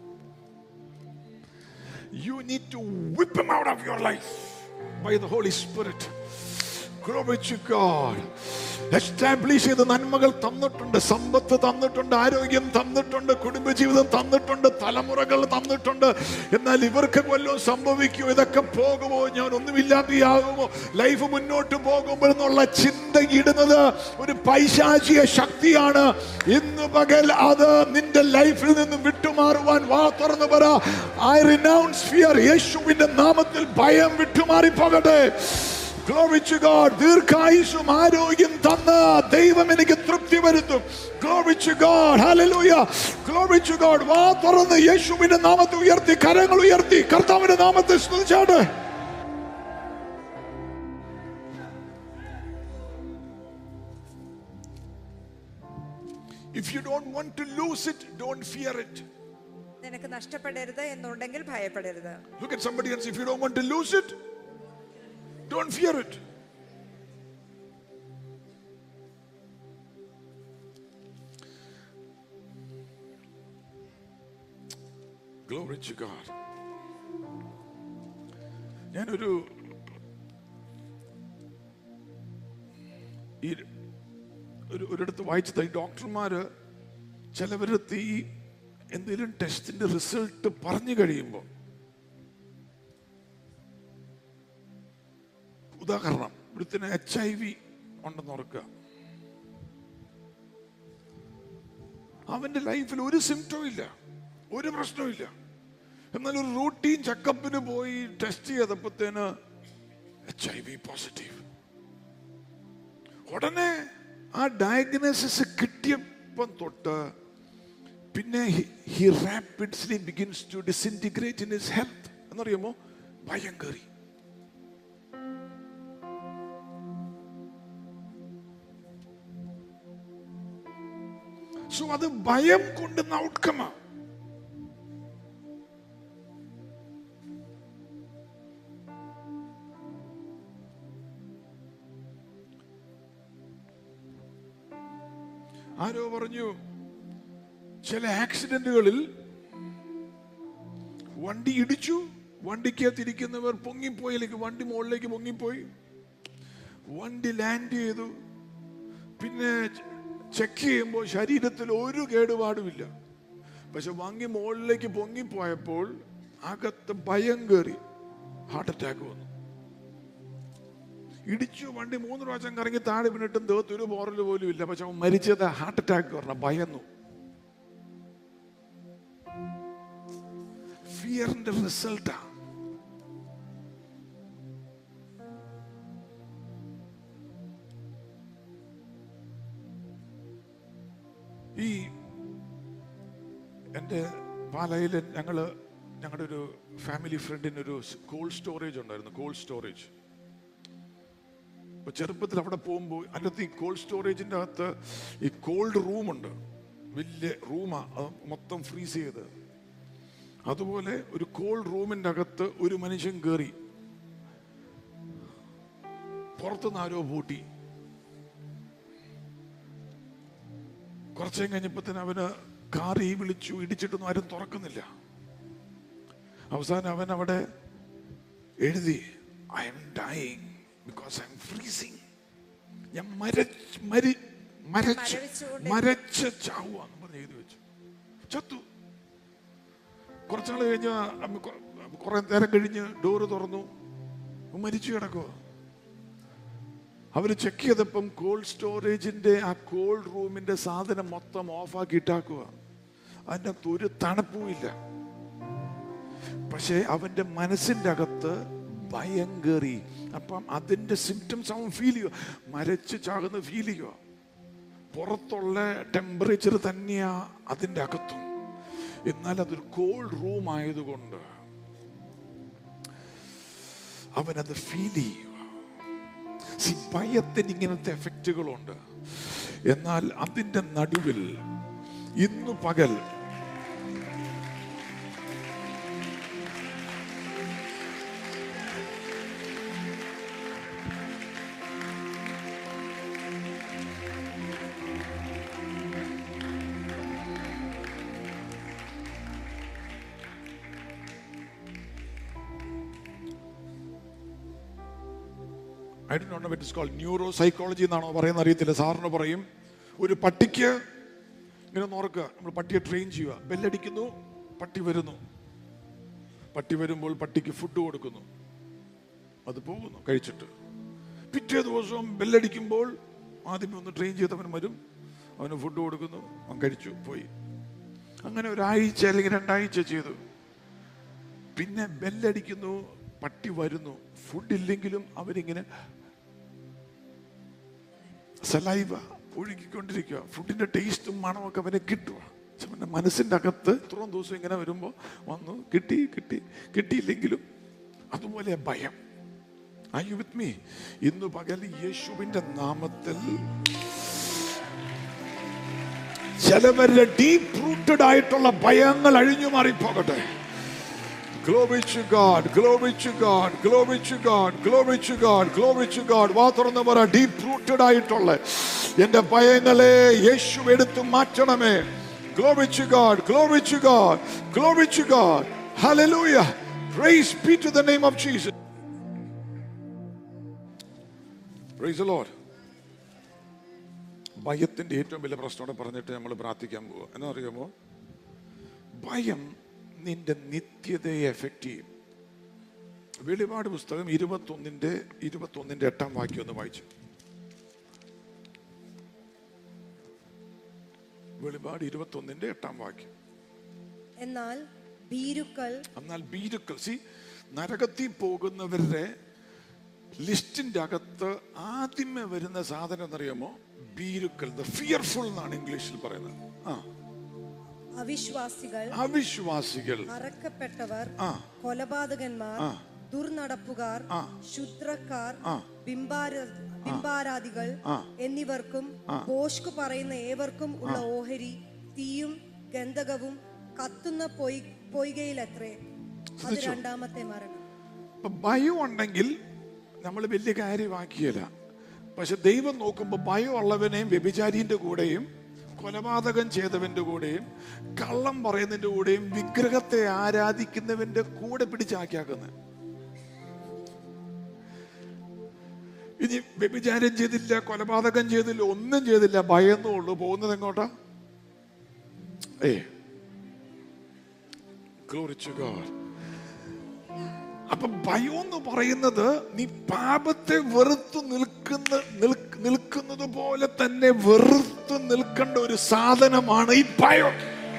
You need to whip him out of your life by the Holy Spirit. Glory to God. Establish ചെയ്ത നന്മകൾ തന്നിട്ടുണ്ട്, സമ്പത്ത് തന്നിട്ടുണ്ട്, ആരോഗ്യം തന്നിട്ടുണ്ട്, കുടുംബജീവിതം തന്നിട്ടുണ്ട്, തലമുറകൾ തന്നിട്ടുണ്ട്. എന്നാൽ ഇവർക്ക് വല്ലതും സംഭവിക്കുമോ? ഇതൊക്കെ പോകുമോ? ഞാൻ ഒന്നുമില്ലാതെയാകുമോ? ലൈഫ് മുന്നോട്ട് പോകുമ്പോഴെന്നുള്ള ചിന്ത ഇടുന്നത് ഒരു പൈശാചിക ശക്തിയാണ്. ഇന്ന് പകൽ അത് നിന്റെ ലൈഫിൽ നിന്നും വിട്ടുമാറുവാൻ വാ തുറന്നു പറ, ഐ റിനൗൺസ് ഫിയർ. യേശുവിന്റെ നാമത്തിൽ ഭയം വിട്ടുമാറി പോകട്ടെ. Glory to God. ദീർഘായുസ്സും ആരോഗ്യം തന്ന ദൈവം എനിക്ക് തൃപ്തി വരുത്തും. Glory to God. Hallelujah. Glory to God. വാ തുറന്ന് യേശുവിന്റെ നാമത്തെ ഉയർത്തി, കരങ്ങൾ ഉയർത്തി കർത്താവിന്റെ നാമത്തെ സ്തുതിച്ചാട്ടെ. If you don't want to lose it, don't fear it. നിനക്ക് നഷ്ടപ്പെടരുത് എന്നുണ്ടെങ്കിൽ ഭയപ്പെടരുത്. Look at somebody and say, if you don't want to lose it, don't fear it. Glory to God. ഞാനൊരു ഒരിടത്ത് വായിച്ചത്, ഈ ഡോക്ടർമാര് ചിലവരത്ത് ഈ എന്തെങ്കിലും ടെസ്റ്റിന്റെ റിസൾട്ട് പറഞ്ഞു കഴിയുമ്പോൾ, ഉദാഹരണം ഇവിടുത്തെ HIV ഉണ്ടെന്ന് ഓർക്കുക, അവന്റെ ലൈഫിൽ ഒരു സിംറ്റവും ഇല്ല, ഒരു പ്രശ്നവും ഇല്ല. എന്നാൽ ഒരു റൂട്ടീൻ ചെക്കപ്പിന് പോയി ടെസ്റ്റ് ചെയ്തപ്പോഴത്തേന് HIV പോസിറ്റീവ്. ഉടനെ ആ ഡയഗ്നോസിസ് കിട്ടിയപ്പം തൊട്ട് പിന്നെ he rapidly begins to disintegrate in his health. എന്നറിയാമോ? ഭയം കയറി. സോ അത് ഭയം കൊണ്ടുന്ന ഔട്ട്കമാ. ആരോ പറഞ്ഞു, ചില ആക്സിഡന്റുകളിൽ വണ്ടി ഇടിച്ചു, വണ്ടിക്കകത്തിരിക്കുന്നവർ പൊങ്ങിപ്പോയിലേക്ക്, വണ്ടി മുകളിലേക്ക് പൊങ്ങിപ്പോയി, വണ്ടി ലാൻഡ് ചെയ്തു. പിന്നെ ചെക്ക് ചെയ്യുമ്പോൾ ശരീരത്തിൽ ഒരു കേടുപാടുമില്ല. പക്ഷെ വണ്ടി മുകളിലേക്ക് പൊങ്ങിപ്പോയപ്പോൾ അകത്ത് ഭയം കയറി, ഹാർട്ട് അറ്റാക്ക് വന്നു. ഇടിച്ചു, വണ്ടി 3 പ്രാവശ്യം കറങ്ങി താഴെ വീണിട്ടും ദേഹത്ത് ഒരു പോറൽ പോലും ഇല്ല. പക്ഷെ അവൻ മരിച്ചത് ഹാർട്ട് അറ്റാക്ക് കാരണം ഭയന്നു. ഫിയറിന്റെ റിസൾട്ടാ. ഈ എൻ്റെ പാലയിൽ ഞങ്ങളുടെ ഒരു ഫാമിലി ഫ്രണ്ടിന് ഒരു കോൾഡ് സ്റ്റോറേജ് ഉണ്ടായിരുന്നു. കോൾഡ് സ്റ്റോറേജ് ചെറുപ്പത്തിൽ അവിടെ പോകുമ്പോൾ അതിനകത്ത് ഈ കോൾഡ് സ്റ്റോറേജിൻ്റെ അകത്ത് ഈ കോൾഡ് റൂമുണ്ട്, വലിയ റൂമാ, മൊത്തം ഫ്രീസ് ചെയ്ത്. അതുപോലെ ഒരു കോൾഡ് റൂമിൻ്റെ അകത്ത് ഒരു മനുഷ്യൻ കയറി, പുറത്തുനിന്ന് ആരോ പൂട്ടി. കുറച്ചേം കഴിഞ്ഞപ്പത്തിന് അവന് കാറി വിളിച്ചു, ഇടിച്ചിട്ടൊന്നും ആരും തുറക്കുന്നില്ല. അവസാനം അവൻ അവിടെ എഴുതി, I'm dying because I'm freezing. ഞാൻ മരച്ച് ചാവുവാന്ന് പറഞ്ഞ് എഴുതി വെച്ചു. ചത്തു. കുറച്ചാൾ കഴിഞ്ഞ് കുറെ നേരം കഴിഞ്ഞ് ഡോറ് തുറന്നു, മരിച്ചു കിടക്കുക. അവര് ചെക്ക് ചെയ്തപ്പം കോൾഡ് സ്റ്റോറേജിന്റെ ആ കോൾഡ് റൂമിന്റെ സാധനം മൊത്തം ഓഫാക്കി ഇട്ടാക്കുക. അതിൻ്റെ അകത്ത് ഒരു തണുപ്പും ഇല്ല. പക്ഷെ അവന്റെ മനസ്സിന്റെ അകത്ത് ഭയം കയറി. അപ്പം അതിന്റെ സിംറ്റംസ് അവൻ ഫീൽ ചെയ്യുക, മരച്ച് ചാകുന്ന ഫീൽ ചെയ്യുക. പുറത്തുള്ള ടെമ്പറേച്ചർ തന്നെയാ അതിൻ്റെ അകത്തും. എന്നാൽ അതൊരു കോൾഡ് റൂം ആയതുകൊണ്ട് അവനത് ഫീൽ ചെയ്യുക. ഭയത്തിന് ഇങ്ങനത്തെ എഫക്റ്റുകളുണ്ട്. എന്നാൽ അതിന്റെ നടുവിൽ ഇന്നു പകൽ I don't know what it's called, ന്യൂറോസൈക്കോളജി എന്നാണോ പറയുന്നത് അറിയത്തില്ല. സാറിന് പറയും, ഒരു പട്ടിക്ക് ഇങ്ങനെ നോർക്കുക, നമ്മൾ പട്ടിയെ ട്രെയിൻ ചെയ്യുക. ബെല്ലടിക്കുന്നു, പട്ടി വരുന്നു. പട്ടി വരുമ്പോൾ പട്ടിക്ക് ഫുഡ് കൊടുക്കുന്നു, അത് പോകുന്നു കഴിച്ചിട്ട്. പിറ്റേ ദിവസവും ബെല്ലടിക്കുമ്പോൾ ആദ്യമേ ഒന്ന് ട്രെയിൻ ചെയ്തവൻ വരും, അവന് ഫുഡ് കൊടുക്കുന്നു, അവൻ കഴിച്ചു പോയി. അങ്ങനെ ഒരാഴ്ച അല്ലെങ്കിൽ 2 ആഴ്ച ചെയ്തു. പിന്നെ ബെല്ലടിക്കുന്നു, പട്ടി വരുന്നു, ഫുഡ് ഇല്ലെങ്കിലും അവരിങ്ങനെ സലൈവ ഒഴുകിക്കൊണ്ടിരിക്കുക. ഫുഡിന്റെ ടേസ്റ്റും മണമൊക്കെ അവനെ കിട്ടുക. അവന്റെ മനസ്സിന്റെ അകത്ത് ഇത്രയും ദിവസം ഇങ്ങനെ വരുമ്പോൾ വന്നു കിട്ടിയില്ലെങ്കിലും അതുപോലെ ഭയം. Are you with me? ഇന്ന് പകൽ യേശുവിന്റെ നാമത്തിൽ ചിലവരുടെ ഡീപ് റൂട്ടഡ് ആയിട്ടുള്ള ഭയങ്ങൾ അഴിഞ്ഞു മാറിപ്പോകട്ടെ. Glory to God, glory to God, glory to God, glory to God, glory to God. വാ തുറന്ന് പറ, ഡീപ് റൂട്ടഡ് ആയിട്ടുള്ള എന്റെ ഭയങ്ങളെ യേശു എടുത്തു മാറ്റണമേ. Glory to God, glory to God, glory to God. Hallelujah. Praise be to the name of Jesus. Praise the Lord. ഭയത്തിന്റെ ഏറ്റവും വലിയ പ്രശ്നത്തോടെ പറഞ്ഞിട്ട് നമ്മൾ പ്രാർത്ഥിക്കാൻ പോവുക. എന്നാ അറിയാമോ? ഭയം നിന്റെ നിത്യതയെ എഫക്ട് ചെയ്യും. വെളിപാട് പുസ്തകം 21-ന്റെ 8-ാം വാക്യം ഒന്ന് വായിച്ചു. വെളിപാട് 21-ന്റെ 8-ാം വാക്യം. എന്നാൽ ഭീരുക്കൾ നരകത്തിൽ പോകുന്നവരുടെ ലിസ്റ്റിന്റെ അകത്ത് ആദ്യമേ വരുന്ന സാധനം എന്നറിയാമോ? ഭീരുക്കൾ, ദ ഫിയർഫുൾ എന്നാണ് ഇംഗ്ലീഷിൽ പറയുന്നത്. അവിശ്വാസികൾ, അറക്കപ്പെട്ടവർ, കൊലപാതകന്മാർ, ദുർനടപ്പുകാർ, ശുദ്രക്കാർ, ബിംബാരാധികൾ എന്നിവർക്കും ഭോഷ്ക് പറയുന്ന ഏവർക്കും ഉള്ള ഓഹരി തീയും ഗന്ധകവും കത്തുന്ന പൊയ്കയിലത്രേ. അത് രണ്ടാമത്തെ മരണം. ഭയം ഉണ്ടെങ്കിൽ നമ്മൾ വലിയ കാര്യമാക്കിയല്ല. പക്ഷെ ദൈവം നോക്കുമ്പോൾ ഭയം ഉള്ളവനെയും വ്യഭിചാരിന്റെ കൂടെയും കൊലപാതകം ചെയ്തവന്റെ കൂടെയും കള്ളം പറയുന്നതിന്റെ കൂടെയും വിഗ്രഹത്തെ ആരാധിക്കുന്നവന്റെ കൂടെ പിടിച്ചാക്കിയാക്കുന്നത്. ഇനി വ്യഭിചാരം ചെയ്തില്ല, കൊലപാതകം ചെയ്തില്ല, ഒന്നും ചെയ്തില്ല, ഭയന്നുള്ളൂ. പോകുന്നത് എങ്ങോട്ടാ? Glory to God. അപ്പൊ ഭയം എന്ന് പറയുന്നത് നീ പാപത്തെ വെറുത്തു നിൽക്കുന്നത് പോലെ തന്നെ വെറുത്തു നിൽക്കേണ്ട ഒരു സാധനമാണ് ഈ ഭയം.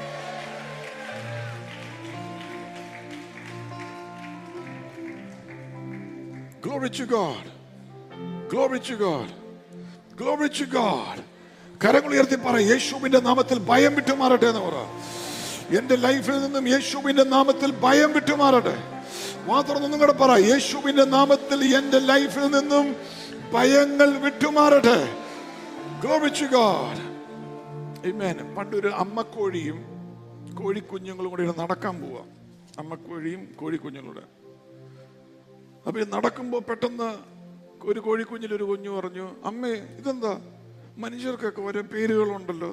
Glory to God, glory to God, glory to God. കരങ്ങൾ ഉയർത്തി പറ, യേശുവിന്റെ നാമത്തിൽ ഭയം വിട്ടുമാറട്ടെ എന്ന് പറ. എന്റെ ലൈഫിൽ നിന്നും യേശുവിന്റെ നാമത്തിൽ ഭയം വിട്ടുമാറട്ടെ. മാത്രം നിങ്ങളുടെ പറ, യേശുവിന്റെ നാമത്തിൽ എന്റെ ലൈഫിൽ നിന്നും ഭയങ്ങൾ വിട്ടുമാറട്ടെ. Glory to God. Amen. പണ്ടൊരു അമ്മക്കോഴിയും കോഴിക്കുഞ്ഞുങ്ങളും കൂടെ നടക്കാൻ പോവാ. അമ്മക്കോഴിയും കോഴിക്കുഞ്ഞുങ്ങളുടെ. അപ്പൊ നടക്കുമ്പോ പെട്ടെന്ന് ഒരു കോഴിക്കുഞ്ഞിലൊരു കുഞ്ഞു പറഞ്ഞു, അമ്മേ ഇതെന്താ മനുഷ്യർക്കൊക്കെ ഓരോ പേരുകളുണ്ടല്ലോ,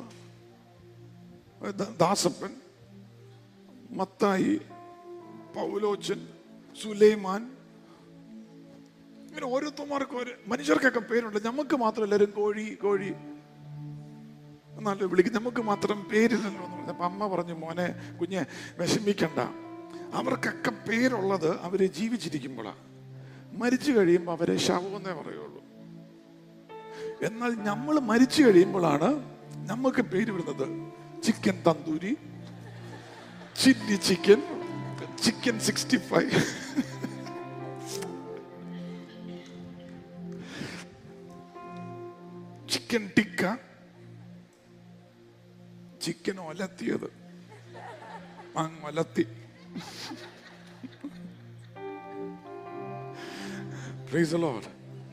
ദാസപ്പൻ, മത്തായി, പൗലോച്ചൻ, സുലൈമാൻ, ഇങ്ങനെ ഓരോരുത്തന്മാർക്കും മനുഷ്യർക്കൊക്കെ പേരുണ്ട്. നമുക്ക് മാത്രം എല്ലാവരും കോഴി കോഴി എന്നല്ലോ വിളിക്കും, നമുക്ക് മാത്രം പേരില്ലല്ലോ എന്ന് പറഞ്ഞു. അപ്പൊ അമ്മ പറഞ്ഞു, മോനെ കുഞ്ഞെ വിഷമിക്കണ്ട, അവർക്കൊക്കെ പേരുള്ളത് അവര് ജീവിച്ചിരിക്കുമ്പോഴാണ്. മരിച്ചു കഴിയുമ്പോൾ അവരെ ശവമെന്നേ പറയുള്ളൂ. എന്നാൽ നമ്മൾ മരിച്ചു കഴിയുമ്പോഴാണ് നമുക്ക് പേര് വരുന്നത്. Chicken tandoori, chilli chicken, chicken 65, chicken tikka, chicken ഒലത്തിയത്, ഒലത്തി. Praise the Lord.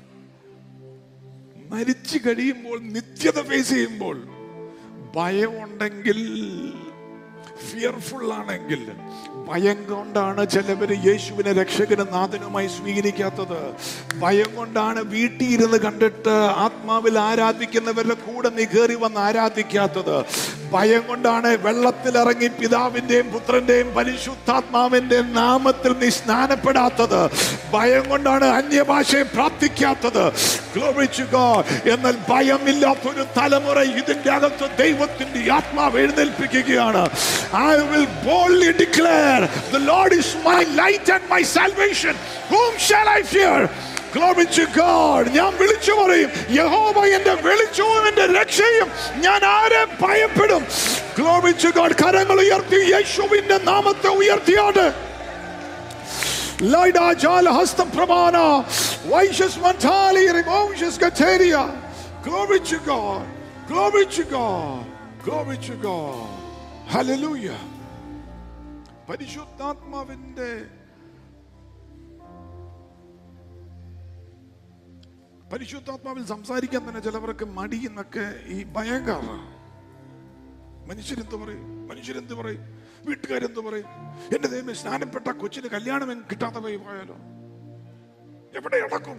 മരിച്ചു കഴിയുമ്പോൾ, നിത്യത ഫേസ് ചെയ്യുമ്പോൾ ഭയമുണ്ടെങ്കിൽ, ഫിയർഫുൾ ആണെങ്കിൽ, ഭയം കൊണ്ടാണ് ചിലവര് യേശുവിനെ രക്ഷകനും നാഥനുമായി സ്വീകരിക്കാത്തത്. ഭയം കൊണ്ടാണ് വീട്ടിൽ ഇരുന്ന് കണ്ടിട്ട് ആത്മാവിൽ ആരാധിക്കുന്നവരുടെ കൂടെ നീ കയറി വന്ന് ആരാധിക്കാത്തത്. ഭയം കൊണ്ടാണ് വെള്ളത്തിലിറങ്ങി പിതാവിന്റെയും പുത്രന്റെയും പരിശുദ്ധാത്മാവിന്റെയും നാമത്തിൽ നീ സ്നാനപ്പെടാത്തത്. ഭയം കൊണ്ടാണ് അന്യഭാഷയെ പ്രാർത്ഥിക്കാത്തത്. Glory to God. എന്നാൽ ഭയമില്ലാത്തൊരു തലമുറ ഇതിന്റെ അകത്ത് ദൈവത്തിന്റെ ആത്മാവ് എഴുന്നേൽപ്പിക്കുകയാണ്. I will boldly declare, the Lord is my light and my salvation. Whom shall I fear? Glory to God. ഞാൻ വിളിച്ചു പറയും, യഹോവ എന്റെ വെളിച്ചവും എന്റെ രക്ഷയും, ഞാൻ ആരെ ഭയപ്പെടും? Glory to God. കരങ്ങൾ ഉയർത്തി യേശുവിന്റെ നാമത്തെ ഉയർത്തിയാട്. Laida jal hastam pramana vaishas mantali remoshas kateria. Glory to God. Glory to God. Glory to God. Hallelujah. പരിശുദ്ധാത്മാവിന്റെ പരിശുദ്ധാത്മാവിൽ സംസാരിക്കാൻ തന്നെ ചിലവർക്ക് മടിയെന്നൊക്കെ ഈ ഭയങ്കര. മനുഷ്യരെന്ത് പറയും, മനുഷ്യരെന്ത് പറയും, വീട്ടുകാരെന്ത് പറയും? എന്റെ ദൈവമേ, സ്നാനപ്പെട്ട കൊച്ചിന് കല്യാണം കിട്ടാത്ത പോയാലോ, എവിടെ അടക്കും?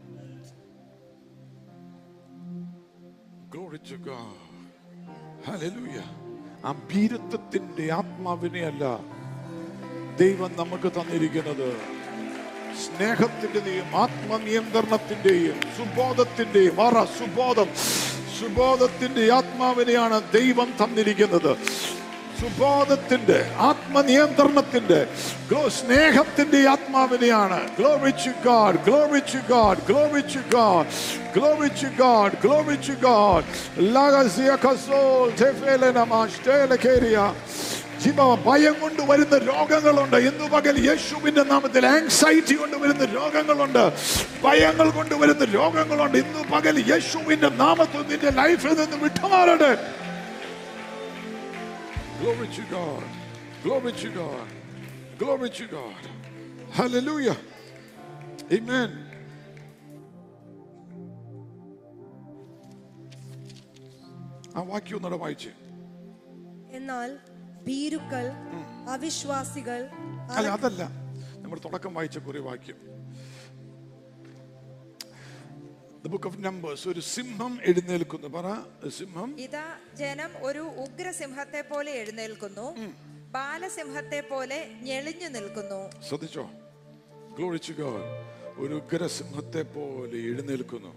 Glory to God. Hallelujah. ആ ഭീരുത്വത്തിന്റെ ആത്മാവിനെയല്ല ദൈവം നമുക്ക് തന്നിരിക്കുന്നത്. സ്നേഹത്തിന്റെയും ആത്മനിയന്ത്രണത്തിന്റെയും സുബോധത്തിന്റെയും സുബോധത്തിന്റെ ആത്മാവിനെയാണ് ദൈവം തന്നിരിക്കുന്നത്. സുബോധത്തിന്റെ, ആത്മനിയന്ത്രണത്തിന്റെ, സ്നേഹത്തിന്റെ ആത്മാവിനെയാണ്. Glory to God. Glory to God. Glory to God. Glory to God. Glory to God. Lagazia kasol tefelena mashtele keria. ഭയം കൊണ്ട് വരുന്ന രോഗങ്ങളുണ്ട്. ഇന്നു പകൽ യേശുവിന്റെ നാമത്തിൽ ആങ്സൈറ്റി കൊണ്ട് വരുന്ന രോഗങ്ങളുണ്ട്, ഭയങ്ങൾ കൊണ്ട് വരുന്ന രോഗങ്ങളുണ്ട്. ഇന്നു പകൽ യേശുവിന്റെ നാമത്തിൽ നിന്റെ ലൈഫിൽ നിന്ന് വിട്ടുമാറട്ടെ. Glory to God. Glory to God. Glory to God. Hallelujah. Amen. ആ വാക്യം ഒന്നുകൂടെ വായിച്ചു. എന്നാൽ ഭീരുക്കൾ, അവിശ്വാസികൾ, അല്ല അതല്ല, നമ്മൾ തുടക്കം വായിച്ച കുറി വാക്യം. The book of Numbers. ഒരു സിംഹം എഴുന്നേൽക്കുന്നു. പറ, സിംഹം. ഇതാ ജനം ഒരു ഉഗ്രസിംഹത്തെ പോലെ എഴുന്നേൽക്കുന്നു, ബാലസിംഹത്തെ പോലെ ഞെളിഞ്ഞു നിൽക്കുന്നു. ശ്രദ്ധിച്ചോ? Glory to God. ഒരു ഉഗ്രസിംഹത്തെ പോലെ എഴുന്നേൽക്കുന്നു.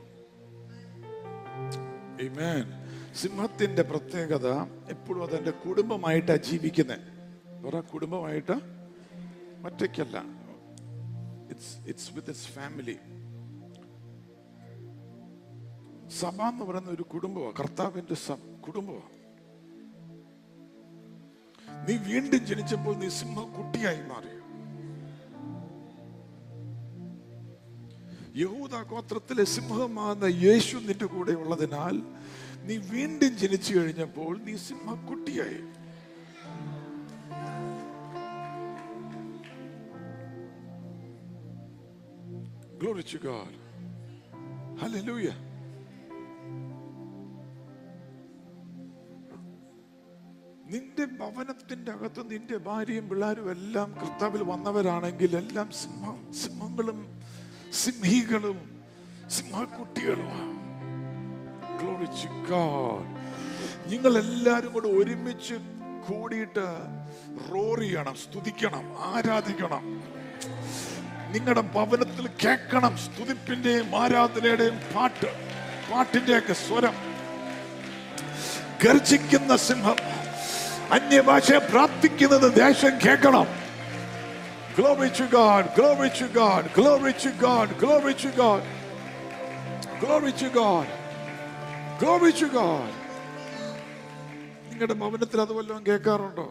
Amen. സിംഹത്തിന്റെ പ്രത്യേകത എപ്പോഴും അതെന്റെ കുടുംബമായിട്ടാ ജീവിക്കുന്നത്. പറ, കുടുംബമായിട്ട്, ഒറ്റയ്ക്കല്ല. It's with its family. സഭ എന്ന് പറയുന്ന ഒരു കുടുംബമാണ്, കർത്താവിന്റെ കുടുംബമാണ്. നീ വീണ്ടും ജനിച്ചപ്പോൾ നീ സിംഹക്കുട്ടിയായി മാറി. യഹൂദ ഗോത്രത്തിലെ സിംഹമാകുന്ന യേശു നിന്റെ കൂടെ ഉള്ളതിനാൽ നീ വീണ്ടും ജനിച്ചു കഴിഞ്ഞപ്പോൾ നീ സിംഹക്കുട്ടിയായി. Glory to God. Hallelujah. നിന്റെ ഭവനത്തിന്റെ അകത്ത് നിന്റെ ഭാര്യയും പിള്ളേരും എല്ലാം കർത്താവിൽ വന്നവരാണെങ്കിൽ എല്ലാം സിംഹങ്ങളും സിംഹികളും സിംഹക്കുട്ടികളുമാണ്. Glory to God. നിങ്ങൾ എല്ലാരും കൂടെ ഒരുമിച്ച് കൂടിയിട്ട് റോർ ചെയ്യണം, സ്തുതിക്കണം, ആരാധിക്കണം. നിങ്ങളുടെ ഭവനത്തിൽ കേൾക്കണം സ്തുതിപ്പിന്റെയും ആരാധനയുടെയും പാട്ടിന്റെയൊക്കെ സ്വരം. ഗർജിക്കുന്ന സിംഹം, അന്യഭാഷയെ പ്രാർത്ഥിക്കുന്നത് ദേശം കേൾക്കണം. Glory to God. Glory to God. Glory to God. Glory to God. Glory to God. Glory to God. നിങ്ങളുടെ ഭവനത്തിൽ അതുവല്ലതും കേൾക്കാറുണ്ടോ?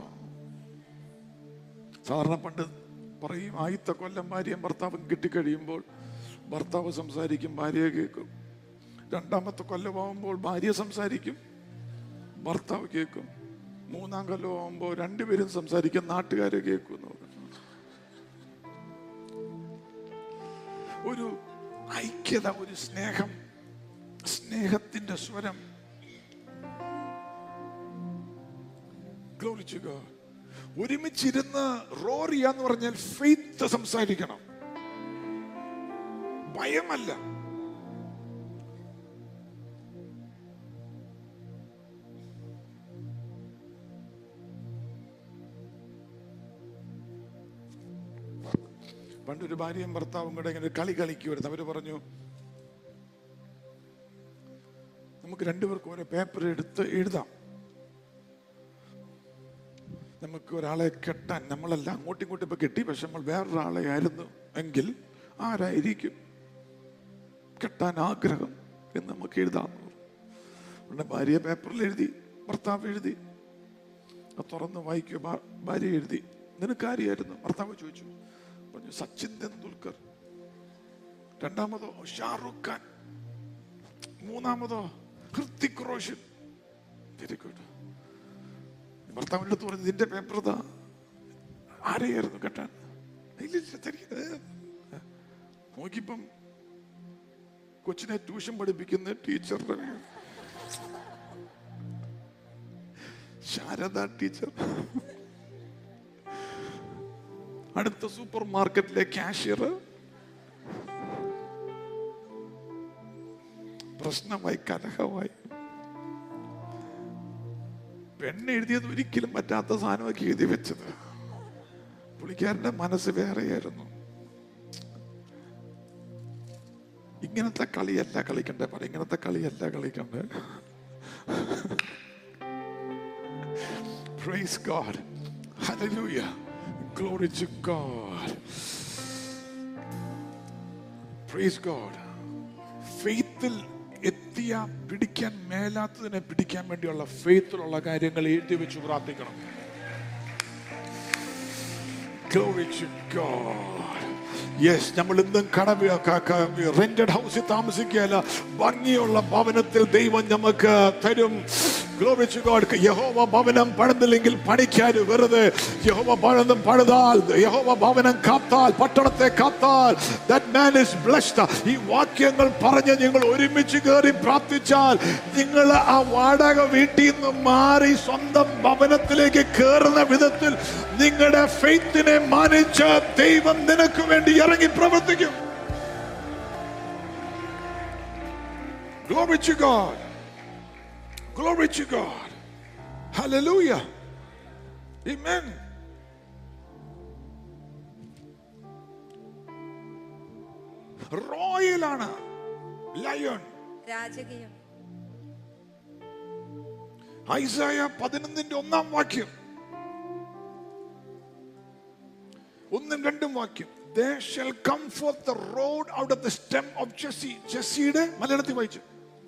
സാധാരണ പണ്ട് പറയും, ആദ്യത്തെ കൊല്ലം ഭാര്യയും ഭർത്താവും കിട്ടിക്കഴിയുമ്പോൾ ഭർത്താവ് സംസാരിക്കും, ഭാര്യയെ കേൾക്കും. രണ്ടാമത്തെ കൊല്ലമാകുമ്പോൾ ഭാര്യ സംസാരിക്കും, ഭർത്താവ് കേൾക്കും. മൂന്നാം കൊല്ലമാകുമ്പോൾ രണ്ടുപേരും സംസാരിക്കും, നാട്ടുകാരെ കേൾക്കും. ഒരു ഐക്യത, ഒരു സ്നേഹം, സ്നേഹത്തിന്റെ സ്വരം. Glory to God. ഒരുമിച്ചിരുന്ന് റോർ ചെയ്യാന്ന് പറഞ്ഞാൽ ഫെയ്ത്ത് സംസാരിക്കണം, ഭയമല്ല. പണ്ടൊരു ഭാര്യയും ഭർത്താവും കൂടെ ഇങ്ങനെ കളി കളിക്കുമായിരുന്നു. അവര് പറഞ്ഞു, നമുക്ക് രണ്ടുപേർക്കും ഓരോ പേപ്പർ എടുത്ത് എഴുതാം, നമുക്ക് ഒരാളെ കെട്ടാൻ, നമ്മളെല്ലാം അങ്ങോട്ടും ഇങ്ങോട്ടും ഇപ്പൊ കെട്ടി, പക്ഷെ നമ്മൾ വേറൊരാളെ ആയിരുന്നു എങ്കിൽ ആരായിരിക്കും കെട്ടാൻ ആഗ്രഹം എന്ന് നമുക്ക് എഴുതാമെന്ന് പറഞ്ഞു. ഭാര്യ പേപ്പറിൽ എഴുതി, ഭർത്താവ് എഴുതി. തുറന്ന് വായിക്കുക. ഭാര്യ എഴുതി, നിനക്കാരിയായിരുന്നു? ഭർത്താവ് ചോദിച്ചു. പറഞ്ഞു, സച്ചിൻ തെണ്ടുൽക്കർ. രണ്ടാമതോ ഷാറുഖ് ഖാൻ. മൂന്നാമതോ ഹൃത്തിക് റോഷൻ. Very good. ഭർത്താവിൻ്റെ അടുത്ത് പറഞ്ഞു, ഇതിന്റെ പേപ്പർ ഇതാ, ആരെയായിരുന്നു കേട്ടാൻ? നോക്കിപ്പം കൊച്ചിനെ ട്യൂഷൻ പഠിപ്പിക്കുന്ന ടീച്ചറുടെ ശാരദ ടീച്ചർ. അടുത്ത സൂപ്പർ മാർക്കറ്റിലെ കാഷ്യർ. പ്രശ്നമായി, കലഹമായി. പെണ്ണെഴുതിയത് ഒരിക്കലും പറ്റാത്ത സാധനമൊക്കെ എഴുതി വെച്ചത്. പുള്ളിക്കാരന്റെ മനസ്സ് വേറെയായിരുന്നു. ഇങ്ങനത്തെ കളിയല്ല കളിക്കണ്ടേ, പറ, ഇങ്ങനത്തെ കളിയല്ല കളിക്കണ്ടേ. Praise God. Hallelujah. Glory to God. Praise God. ഫെയ്ത്തിൽ എത്തിയ പിടിക്കാൻ മേലാത്തതിനെ പിടിക്കാൻ വേണ്ടിയുള്ള ഫെയ്ത്തിലുള്ള കാര്യങ്ങൾ എഴുതി വെച്ച് പ്രാർത്ഥിക്കണം. Glory to God. Yes, നമ്മൾ ഇന്നും റെന്റഡ് ഹൗസിൽ താമസിക്കുകയല്ല, ഭംഗിയുള്ള ഭവനത്തിൽ ദൈവം നമുക്ക് തരും. Glory to God. യഹോവ ഭവനം പണിതില്ലെങ്കിൽ പണിക്കാർ വെറുതെ. യഹോവ ഭവനം പണിതാൽ, യഹോവ ഭവനം കാത്താൽ, പട്ടണത്തെ കാത്താൽ, that man is blessed. ഈ വാക്യങ്ങൾ പറഞ്ഞ് നിങ്ങൾ ഒരുമിച്ച് കയറി പ്രാർത്ഥിച്ചാൽ, നിങ്ങൾ ആ വാടക വീട്ടിൽ നിന്ന് മാറി സ്വന്തം ഭവനത്തിലേക്ക് കയറുന്ന വിധത്തിൽ നിങ്ങളുടെ ഫെയ്ത്തിനെ മാനിച്ച് ദൈവം നിനക്ക് വേണ്ടി ഇറങ്ങി പ്രവർത്തിക്കും. Glory to God. Glory to God. Hallelujah. Amen. Royal ആണ് ലയൺ, രാജകീയം. Isaiah 11:1 1-2 There shall come forth the rod out of the stem of Jesse. ജെസ്സിയുടെ മലയാളത്തിൽ വായിച്ചു.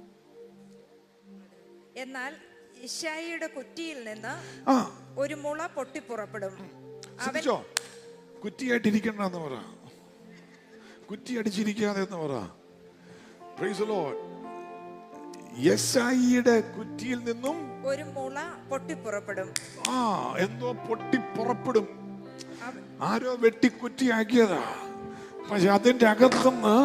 എന്നാൽ യിശായിയുടെ കുറ്റിയിൽ നിന്ന് ഒരു മുള പൊട്ടിപ്പുറപ്പെടും. കുറ്റിയായിട്ടിരിക്കണ്ടെന്ന് പറ, കുറ്റി അടിച്ചിരിക്കാതെ എന്ന് പറ. Praise the Lord. യെശയ്യായുടെ കുറ്റിയിൽ നിന്നും ഒരു മുള പൊട്ടിപ്പുറപ്പെടും. എന്തോ പൊട്ടിപ്പുറപ്പെടും. ആരോ വെട്ടിക്കുറ്റിയാക്കിയതാ, പക്ഷെ അതിന്റെ അകത്തുനിന്ന്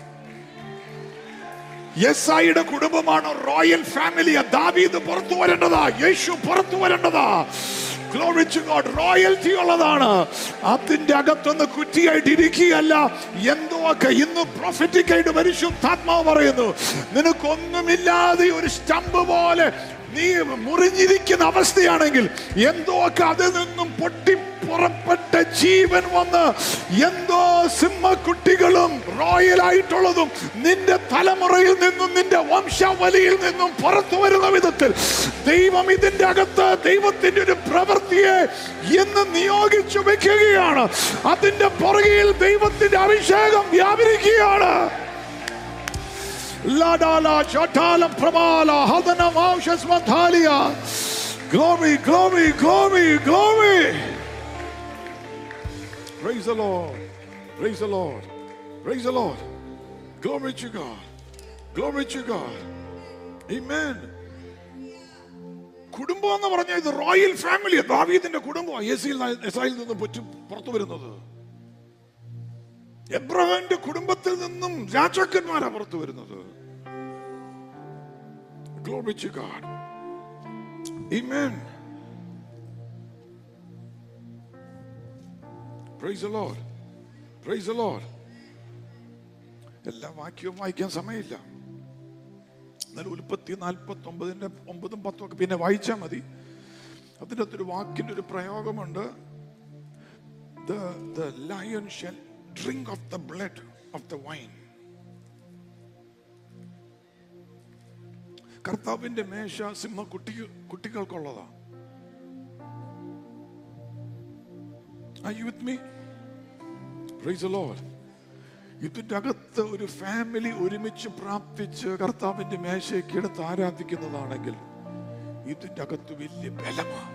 യെശയ്യായുടെ കുടുംബമാണ് റോയൽ ഫാമിലി. ദാവീദ് പുറത്തു വരേണ്ടതാ, യേശു പുറത്തു വരേണ്ടതാ. Glory to God. റോയൽറ്റി ഉള്ളതാണ്. അതിന്റെ അകത്തൊന്ന് കുറ്റിയായിട്ട് ഇരിക്കുകയല്ല. എന്തോ ഒക്കെ ഇന്ന് പ്രൊഫറ്റിക് ആയിട്ട് പരിശുദ്ധാത്മാവ് പറയുന്നു, നിനക്കൊന്നുമില്ലാതെ ഒരു സ്റ്റമ്പ് പോലെ നീ മുറിഞ്ഞിരിക്കുന്ന അവസ്ഥയാണെങ്കിൽ എന്തോ ഒക്കെ അതിൽ നിന്നും പൊട്ടിപ്പുറപ്പെട്ട ജീവൻ വന്ന് എന്തോ സിംഹക്കുട്ടികളും റോയലായിട്ടുള്ളതും നിന്റെ തലമുറയിൽ നിന്നും നിന്റെ വംശാവലിയിൽ നിന്നും പുറത്തു വരുന്ന വിധത്തിൽ ദൈവം ഇതിന്റെ അകത്ത് ദൈവത്തിന്റെ ഒരു പ്രവൃത്തിയെ എന്ന് നിയോഗിച്ചു വെക്കുകയാണ്. അതിന്റെ പുറകിൽ ദൈവത്തിന്റെ അഭിഷേകം വ്യാപരിക്കുകയാണ്. Glory, glory, glory, glory. Praise the Lord. Praise the Lord. Praise the Lord. Glory to God. Glory to God. Amen. കുടുംബം എന്ന് പറഞ്ഞാൽ ഇത് റോയൽ ഫാമിലി. ദാവീദിന്റെ കുടുംബം യെശയ്യായിൽ നിന്ന് പുറത്തു വരുന്നത്. എബ്രഹാമിന്റെ കുടുംബത്തിൽ നിന്നും രാജാക്കന്മാരാ പുറത്തു വരുന്നത്. Glory to God. Amen. Praise the Lord. Praise the Lord. എല്ലാ വാക്യവും വായിക്കാൻ സമയമില്ല. എന്നാൽ ഉൽപ്പത്തി 49:9 10 ഒക്കെ പിന്നെ വായിച്ചാൽ മതി. അതിൻ്റെ അകത്തൊരു വാക്കിൻ്റെ ഒരു പ്രയോഗമുണ്ട്. The lion shall drink of the blood of the wine. കർത്താവിന്റെ മേശ Simha കുട്ടികൾക്കുള്ളതാ. Are you with me? Praise the Lord. ഇതിന്റെ അകത്ത് ഒരു ഫാമിലി ഒരുമിച്ച് പ്രാർത്ഥിച്ച് കർത്താവിന്റെ മേശയ്ക്ക് എടുത്ത് ആരാധിക്കുന്നതാണെങ്കിൽ ഇതിന്റെ അകത്ത് വലിയ ബലമാണ്.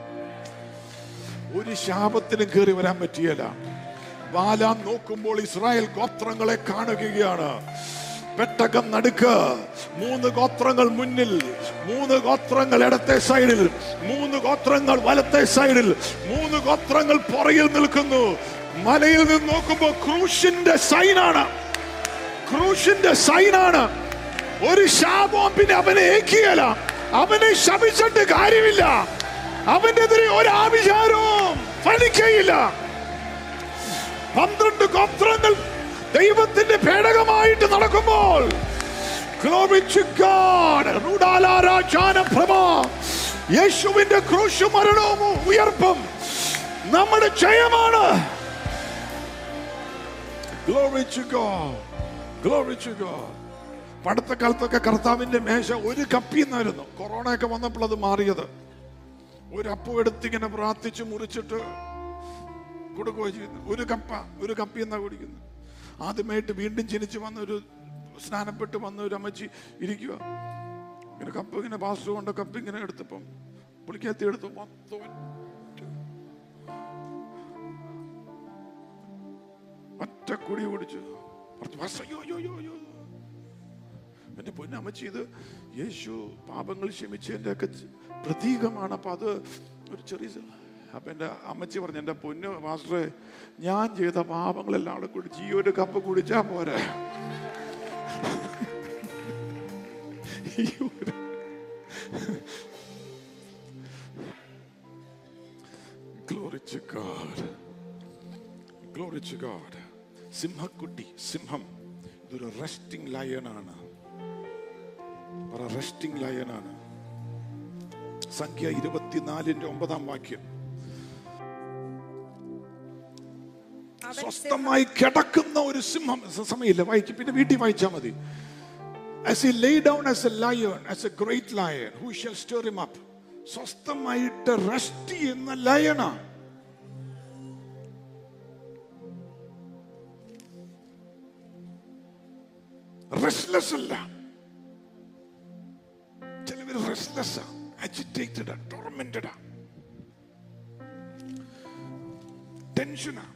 ഒരു ശാപത്തിനും കയറി വരാൻ പറ്റിയല്ല. ബാലാം നോക്കുമ്പോൾ ഇസ്രായേൽ ഗോത്രങ്ങളെ കാണുകയാണ്. പെട്ടകം നടുക്ക്, 3 ഗോത്രങ്ങൾ മുന്നിൽ, 3 ഗോത്രങ്ങൾ ഇടത്തെ സൈഡിൽ, 3 ഗോത്രങ്ങൾ വലത്തെ സൈഡിൽ, 3 ഗോത്രങ്ങൾ പുറകിൽ നിൽക്കുന്നു. മലയിൽ നിന്ന് നോക്കുമ്പോൾ ക്രൂശിന്റെ സൈനാണ്, ക്രൂശിന്റെ സൈനാണ്. ഒരു ശാപവും പിന്നെ അവനെ ഏക്കിയല്ല. അവനെ ശപിച്ചിട്ട് കാര്യമില്ല. അവനെതിരെ ഒരു ആവിചാരവും ഫലിക്കയില്ല. 12 ഗോത്രങ്ങൾ ദൈവത്തിന്റെ പേടകമായിട്ട് നടക്കുമ്പോൾ Glory to God. യേശുവിന്റെ ക്രൂശും മരണവും ഉയർപ്പും നമ്മുടെ ജയമാണ്. Glory to God. Glory to God. പണ്ടത്തെ കാലത്തൊക്കെ കർത്താവിന്റെ മേശ ഒരു കപ്പിന്നായിരുന്നു. കൊറോണ ഒക്കെ വന്നപ്പോൾ അത് മാറിയത്. ഒരു അപ്പം എടുത്തിങ്ങനെ പ്രാർത്ഥിച്ച് മുറിച്ചിട്ട് കൊടുക്കുകയോ ചെയ്യുന്നു. ഒരു കപ്പി എന്നാ കുടിക്കുന്നത്. ആദ്യമായിട്ട് വീണ്ടും ജനിച്ച് വന്ന ഒരു സ്നാനപ്പെട്ട് വന്ന ഒരു അമ്മച്ചി ഇരിക്കുക. ഇങ്ങനെ കപ്പ് ഇങ്ങനെ പാസ്റ്റർ കൊണ്ട് കപ്പ് ഇങ്ങനെ എടുത്തപ്പം പുളിക്കത്തി എടുത്തു ഒറ്റ കുടി കുടിച്ചു. എന്റെ പൊന്നമ്മച്ചി, ഇത് യേശു പാപങ്ങൾ ക്ഷമിച്ചതിന്റെ ഒക്കെ പ്രതീകമാണ്. അപ്പൊ അത് ഒരു ചെറിയ. അപ്പൊ എന്റെ അമ്മച്ചി പറഞ്ഞു, എന്റെ പൊന്നു മാസ്റ്ററെ, ഞാൻ ചെയ്ത പാപങ്ങളെല്ലാം അവിടെ കുടിച്ച് ഈ ഒരു കപ്പ് കുടിച്ചാ പോരെ. Glory to God. Glory to God. സിംഹക്കുട്ടി, സിംഹം ഇതൊരു റെസ്റ്റിംഗ് ലയനാണ്. റെസ്റ്റിംഗ് ലയനാണ്. സംഖ്യ 24:9 സ്വസ്ഥമായി കിടക്കുന്ന ഒരു സിംഹം. സമയമില്ല, വായിക്കും, പിന്നെ വീട്ടിൽ വായിച്ചാൽ മതി. As he lay down as a lion, as a great lion, who shall stir him up? സ്വസ്ഥമായിട്ട് റെസ്റ്റ് ചെയ്യുന്ന ലയനാ. റെസ്റ്റ്ലെസ് അല്ല. ചിലവർ റെസ്റ്റ്ലെസ്, അജിറ്റേറ്റഡ്, ടോർമെന്റഡ്, ടെൻഷനാ.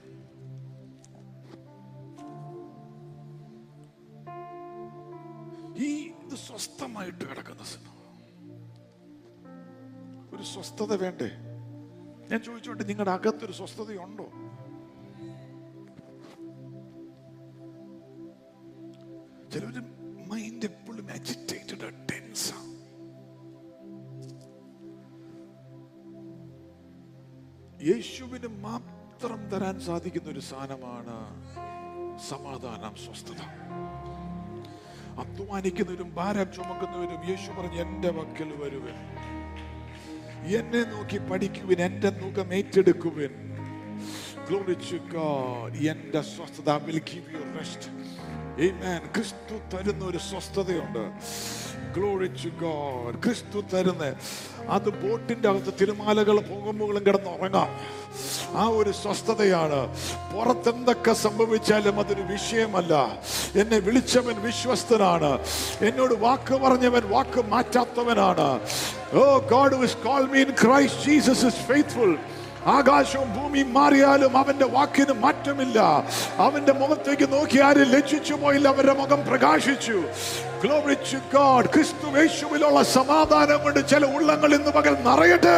ഇത് സ്വസ്ഥമായിട്ട് കിടക്കുന്ന സിംഹം. ഒരു സ്വസ്ഥത വേണ്ടേ? ഞാൻ ചോദിച്ചോട്ടെ, നിങ്ങളുടെ അകത്തൊരു സ്വസ്ഥതയുണ്ടോ? ചിലവര് മൈൻഡ് എപ്പോഴും അജിറ്റേറ്റഡ്, ടെൻസാ. യേശുവിന് മാത്രം തരാൻ സാധിക്കുന്ന ഒരു സാധനമാണ് സമാധാനം, സ്വസ്ഥത. അധ്വാനിക്കുന്നവരും ഭാരം ചുമക്കുന്നവരും യേശു പറഞ്ഞു, എന്റെ പക്കൽ വരുവൻ, എന്നെ നോക്കി പഠിക്കുവിൻ, എന്റെ മുഖം ഏറ്റെടുക്കുവിൻ. Glory to God. എന്റെ സ്വസ്ഥത will give you rest. Amen. ക്രിസ്തു തരുന്ന ഒരു സ്വസ്ഥതയുണ്ട്. Glory to God. ക്രിസ്തു തരുന്ന അത് ബോട്ടിന്റെ അകത്ത് തിരമാലകൾ പോകുമ്പോഴും കിടന്നുറങ്ങാം. ആ ഒരു സ്വസ്ഥതയാണ്. പുറത്തെന്തൊക്കെ സംഭവിച്ചാലും അതൊരു വിഷയമല്ല. എന്നെ വിളിച്ചവൻ വിശ്വസ്തനാണ്. എന്നോട് വാക്ക് പറഞ്ഞവൻ വാക്ക് മാറ്റാത്തവനാണ്. Oh, God who has called me in Christ Jesus is faithful. ആകാശവും ഭൂമിയും മാറിയാലും അവന്റെ വാക്കിന് മാറ്റമില്ല. അവന്റെ മുഖത്തേക്ക് നോക്കി ആരും ലജ്ജിച്ചു പോയില്ല, അവരുടെ മുഖം പ്രകാശിച്ചു. Glory to God. ക്രിസ്തു യേശുവിലുള്ള സമാധാനം കൊണ്ട് ചില ഉള്ളങ്ങൾ ഇന്ന് പകൽ നിറയട്ടെ.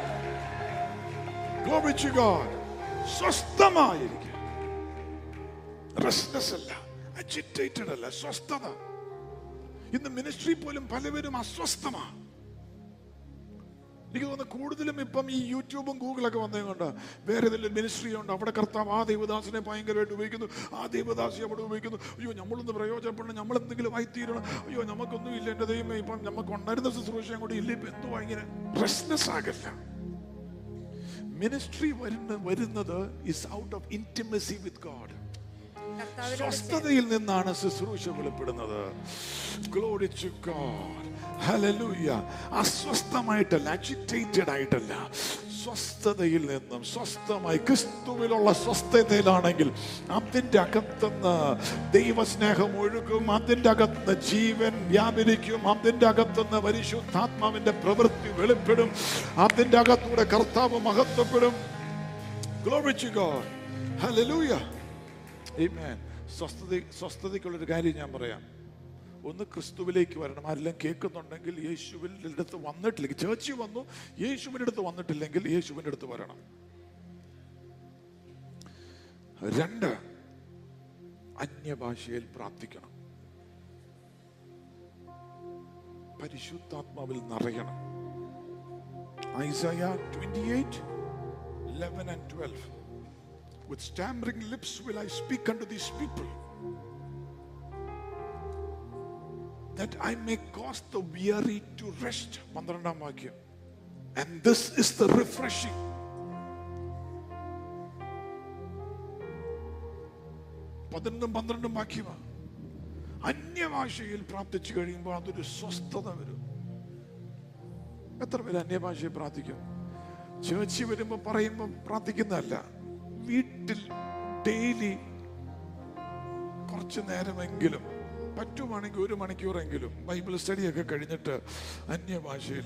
Glory to God. സ്വസ്ഥമായിരിക്കും. റെസ്റ്റ്ലെസ് അല്ല, അജിറ്റേറ്റഡ് അല്ല, സ്വസ്ഥത. ഇന്ന് മിനിസ്ട്രി പോലും പലവരും അസ്വസ്ഥമാണ്. എനിക്ക് തോന്നുന്നു കൂടുതലും ഇപ്പം ഈ യൂട്യൂബും ഗൂഗിളൊക്കെ വന്നതുകൊണ്ട് വേറെ ഏതെങ്കിലും മിനിസ്ട്രി ഉണ്ട്, അവിടെ കർത്താവ് ആ ദേവദാസിനെ ഭയങ്കരമായിട്ട് ഉപയോഗിക്കുന്നു, ആ ദേവദാസി അവിടെ ഉപയോഗിക്കുന്നു, അയ്യോ നമ്മളൊന്ന് പ്രയോജനപ്പെടണം, നമ്മൾ എന്തെങ്കിലും ആയിത്തീരണം, അയ്യോ നമുക്കൊന്നും ഇല്ല, എൻ്റെ ദൈവമേ ഇപ്പം നമുക്ക് ഉണ്ടായിരുന്ന ശുശ്രൂഷയും കൂടി ഇല്ല, ഇപ്പം എന്തുവാ ഇങ്ങനെ. റെസ്റ്റ്ലെസ് ആകല്ല. മിനിസ്ട്രി വരുന്നത് is out of intimacy with God. സ്വസ്ഥതയിൽ നിന്നാണ് ശുശ്രൂഷ വെളിപ്പെടുന്നത്. Glory to God. Hallelujah. അസ്വസ്ഥമായിട്ടല്ല, അജിറ്റേറ്റഡ് ആയിട്ടല്ല, സ്വസ്ഥതയിൽ നിന്നും സ്വസ്ഥമായി ക്രിസ്തുവിലുള്ള സ്വസ്ഥതയിലാണെങ്കിൽ അതിൻ്റെ അകത്തുനിന്ന് ദൈവസ്നേഹം ഒഴുകും, അതിൻ്റെ അകത്തുനിന്ന് ജീവൻ വ്യാപരിക്കും, അതിൻ്റെ അകത്തുനിന്ന് പരിശുദ്ധാത്മാവിന്റെ പ്രവൃത്തി വെളിപ്പെടും, അതിൻ്റെ അകത്തൂടെ കർത്താവ് മഹത്വപ്പെടും. Glory to God. Hallelujah. Amen. സ്വസ്ഥതയ്ക്കുള്ളൊരു കാര്യം ഞാൻ പറയാം. ഒന്ന് ക്രിസ്തുവിലേക്ക് വരണം. ആരെല്ലാം കേൾക്കുന്നുണ്ടെങ്കിൽ യേശുവിൻ്റെ അടുത്ത് വന്നിട്ടില്ലെങ്കിൽ, ചേർച്ചിൽ വന്നു, യേശുവിൻ്റെ അടുത്ത് വന്നിട്ടില്ലെങ്കിൽ യേശുവിൻ്റെ അടുത്ത് വരണം. 2, അന്യഭാഷയിൽ പ്രാർത്ഥിക്കണം. പരിശുദ്ധാത്മാവിൽ നിറയണം. Isaiah 28:11-12. With stammering lips will I speak unto these people, that I may cause the weary to rest. 12-ാം വാക്യം. And this is the refreshing. 11-12 വാക്യമാണ്. അന്യഭാഷയിൽ പ്രാർത്ഥിച്ചു കഴിയുമ്പോൾ അതൊരു സ്വസ്ഥത വരും. എത്ര പേര് അന്യഭാഷയിൽ പ്രാർത്ഥിക്കും? ചേർച്ചി വരുമ്പോൾ പറയുമ്പോൾ പ്രാർത്ഥിക്കുന്നതല്ല, വീട്ടിൽ ഡെയിലി കുറച്ച് നേരമെങ്കിലും, പറ്റുവാണെങ്കിൽ 1 മണിക്കൂറെങ്കിലും ബൈബിൾ സ്റ്റഡിയൊക്കെ കഴിഞ്ഞിട്ട് അന്യഭാഷയിൽ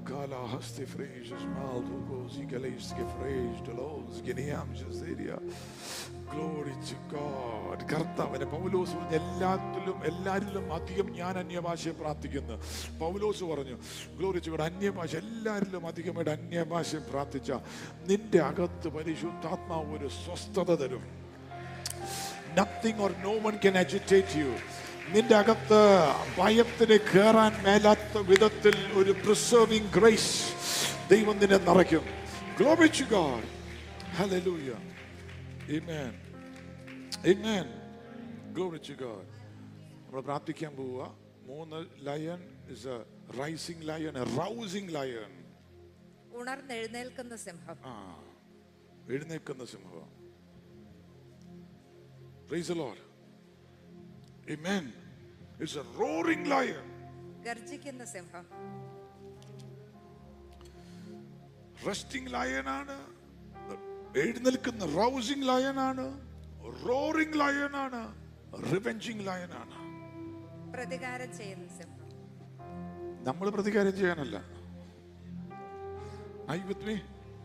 കർത്താവിനെ പൗലോസ് പറഞ്ഞു, എല്ലാരിലും അധികം ഞാൻ അന്യഭാഷയെ പ്രാർത്ഥിക്കുന്നു. പൗലോസ് പറഞ്ഞു, ഗ്ലോറി ടു ഗോഡ്, അന്യഭാഷ എല്ലാരിലും അധികമായിട്ട് അന്യഭാഷ പ്രാർത്ഥിച്ച നിന്റെ അകത്ത് പരിശുദ്ധാത്മാവ് ഒരു സ്വസ്ഥത തരും. Nothing or no one can agitate you. നിന്റെ അകത്ത് ഭയത്തിന് കയറാൻ മേലാത്ത വിധത്തിൽ ഒരു പ്രിസർവിംഗ് ഗ്രേസ് ദൈവം നിന്നെ നിറയ്ക്കും. Glory to God. Hallelujah. Amen. Amen. Glory to God. നമ്മൾ പ്രാർത്ഥിക്കാൻ പോവുക. 3 lion is a rising lion, a rousing lion. ഉണർന്നെഴുന്നേൽക്കുന്ന സിംഹം. എഴുന്നേൽക്കുന്ന സിംഹം. Praise the Lord. Amen. It's a roaring lion. ഗർജിക്കുന്ന സിംഹം. Resting lion ആണ്, എഴുന്നേൽക്കുന്ന റൗസിംഗ് ലയൺ ആണ്, റോറിംഗ് ലയൺ ആണ്, റിവെഞ്ചിങ് ലയൺ ആണ്. പ്രതികാരം ചെയ്യുന്ന സിംഹം. നമ്മൾ പ്രതികാരം ചെയ്യാനല്ല. Are you with me?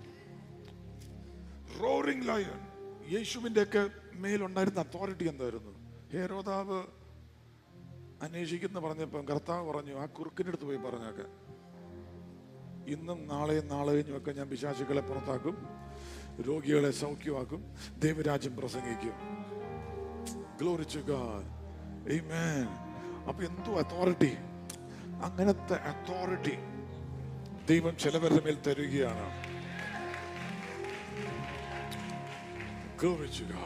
Roaring lion. യേശുവിന്റെ ഒക്കെ മേലുണ്ടായിരുന്ന അതോറിറ്റി എന്തായിരുന്നു? ഹെരോദാവ് അന്വേഷിക്കുന്ന പറഞ്ഞപ്പം കർത്താവ് പറഞ്ഞു, ആ കുറുക്കിൻ്റെ അടുത്ത് പോയി പറഞ്ഞൊക്കെ, ഇന്നും നാളെയും നാളെ കഴിഞ്ഞുമൊക്കെ ഞാൻ പിശാചുക്കളെ പുറത്താക്കും, രോഗികളെ സൗഖ്യമാക്കും, ദൈവരാജ്യം പ്രസംഗിക്കും. Glory to God. Amen. അപ്പൊ എന്തോ അതോറിറ്റി, അങ്ങനത്തെ അതോറിറ്റി ദൈവം ചിലവരുടെ മേൽ തരുകയാണ്. Glory to God.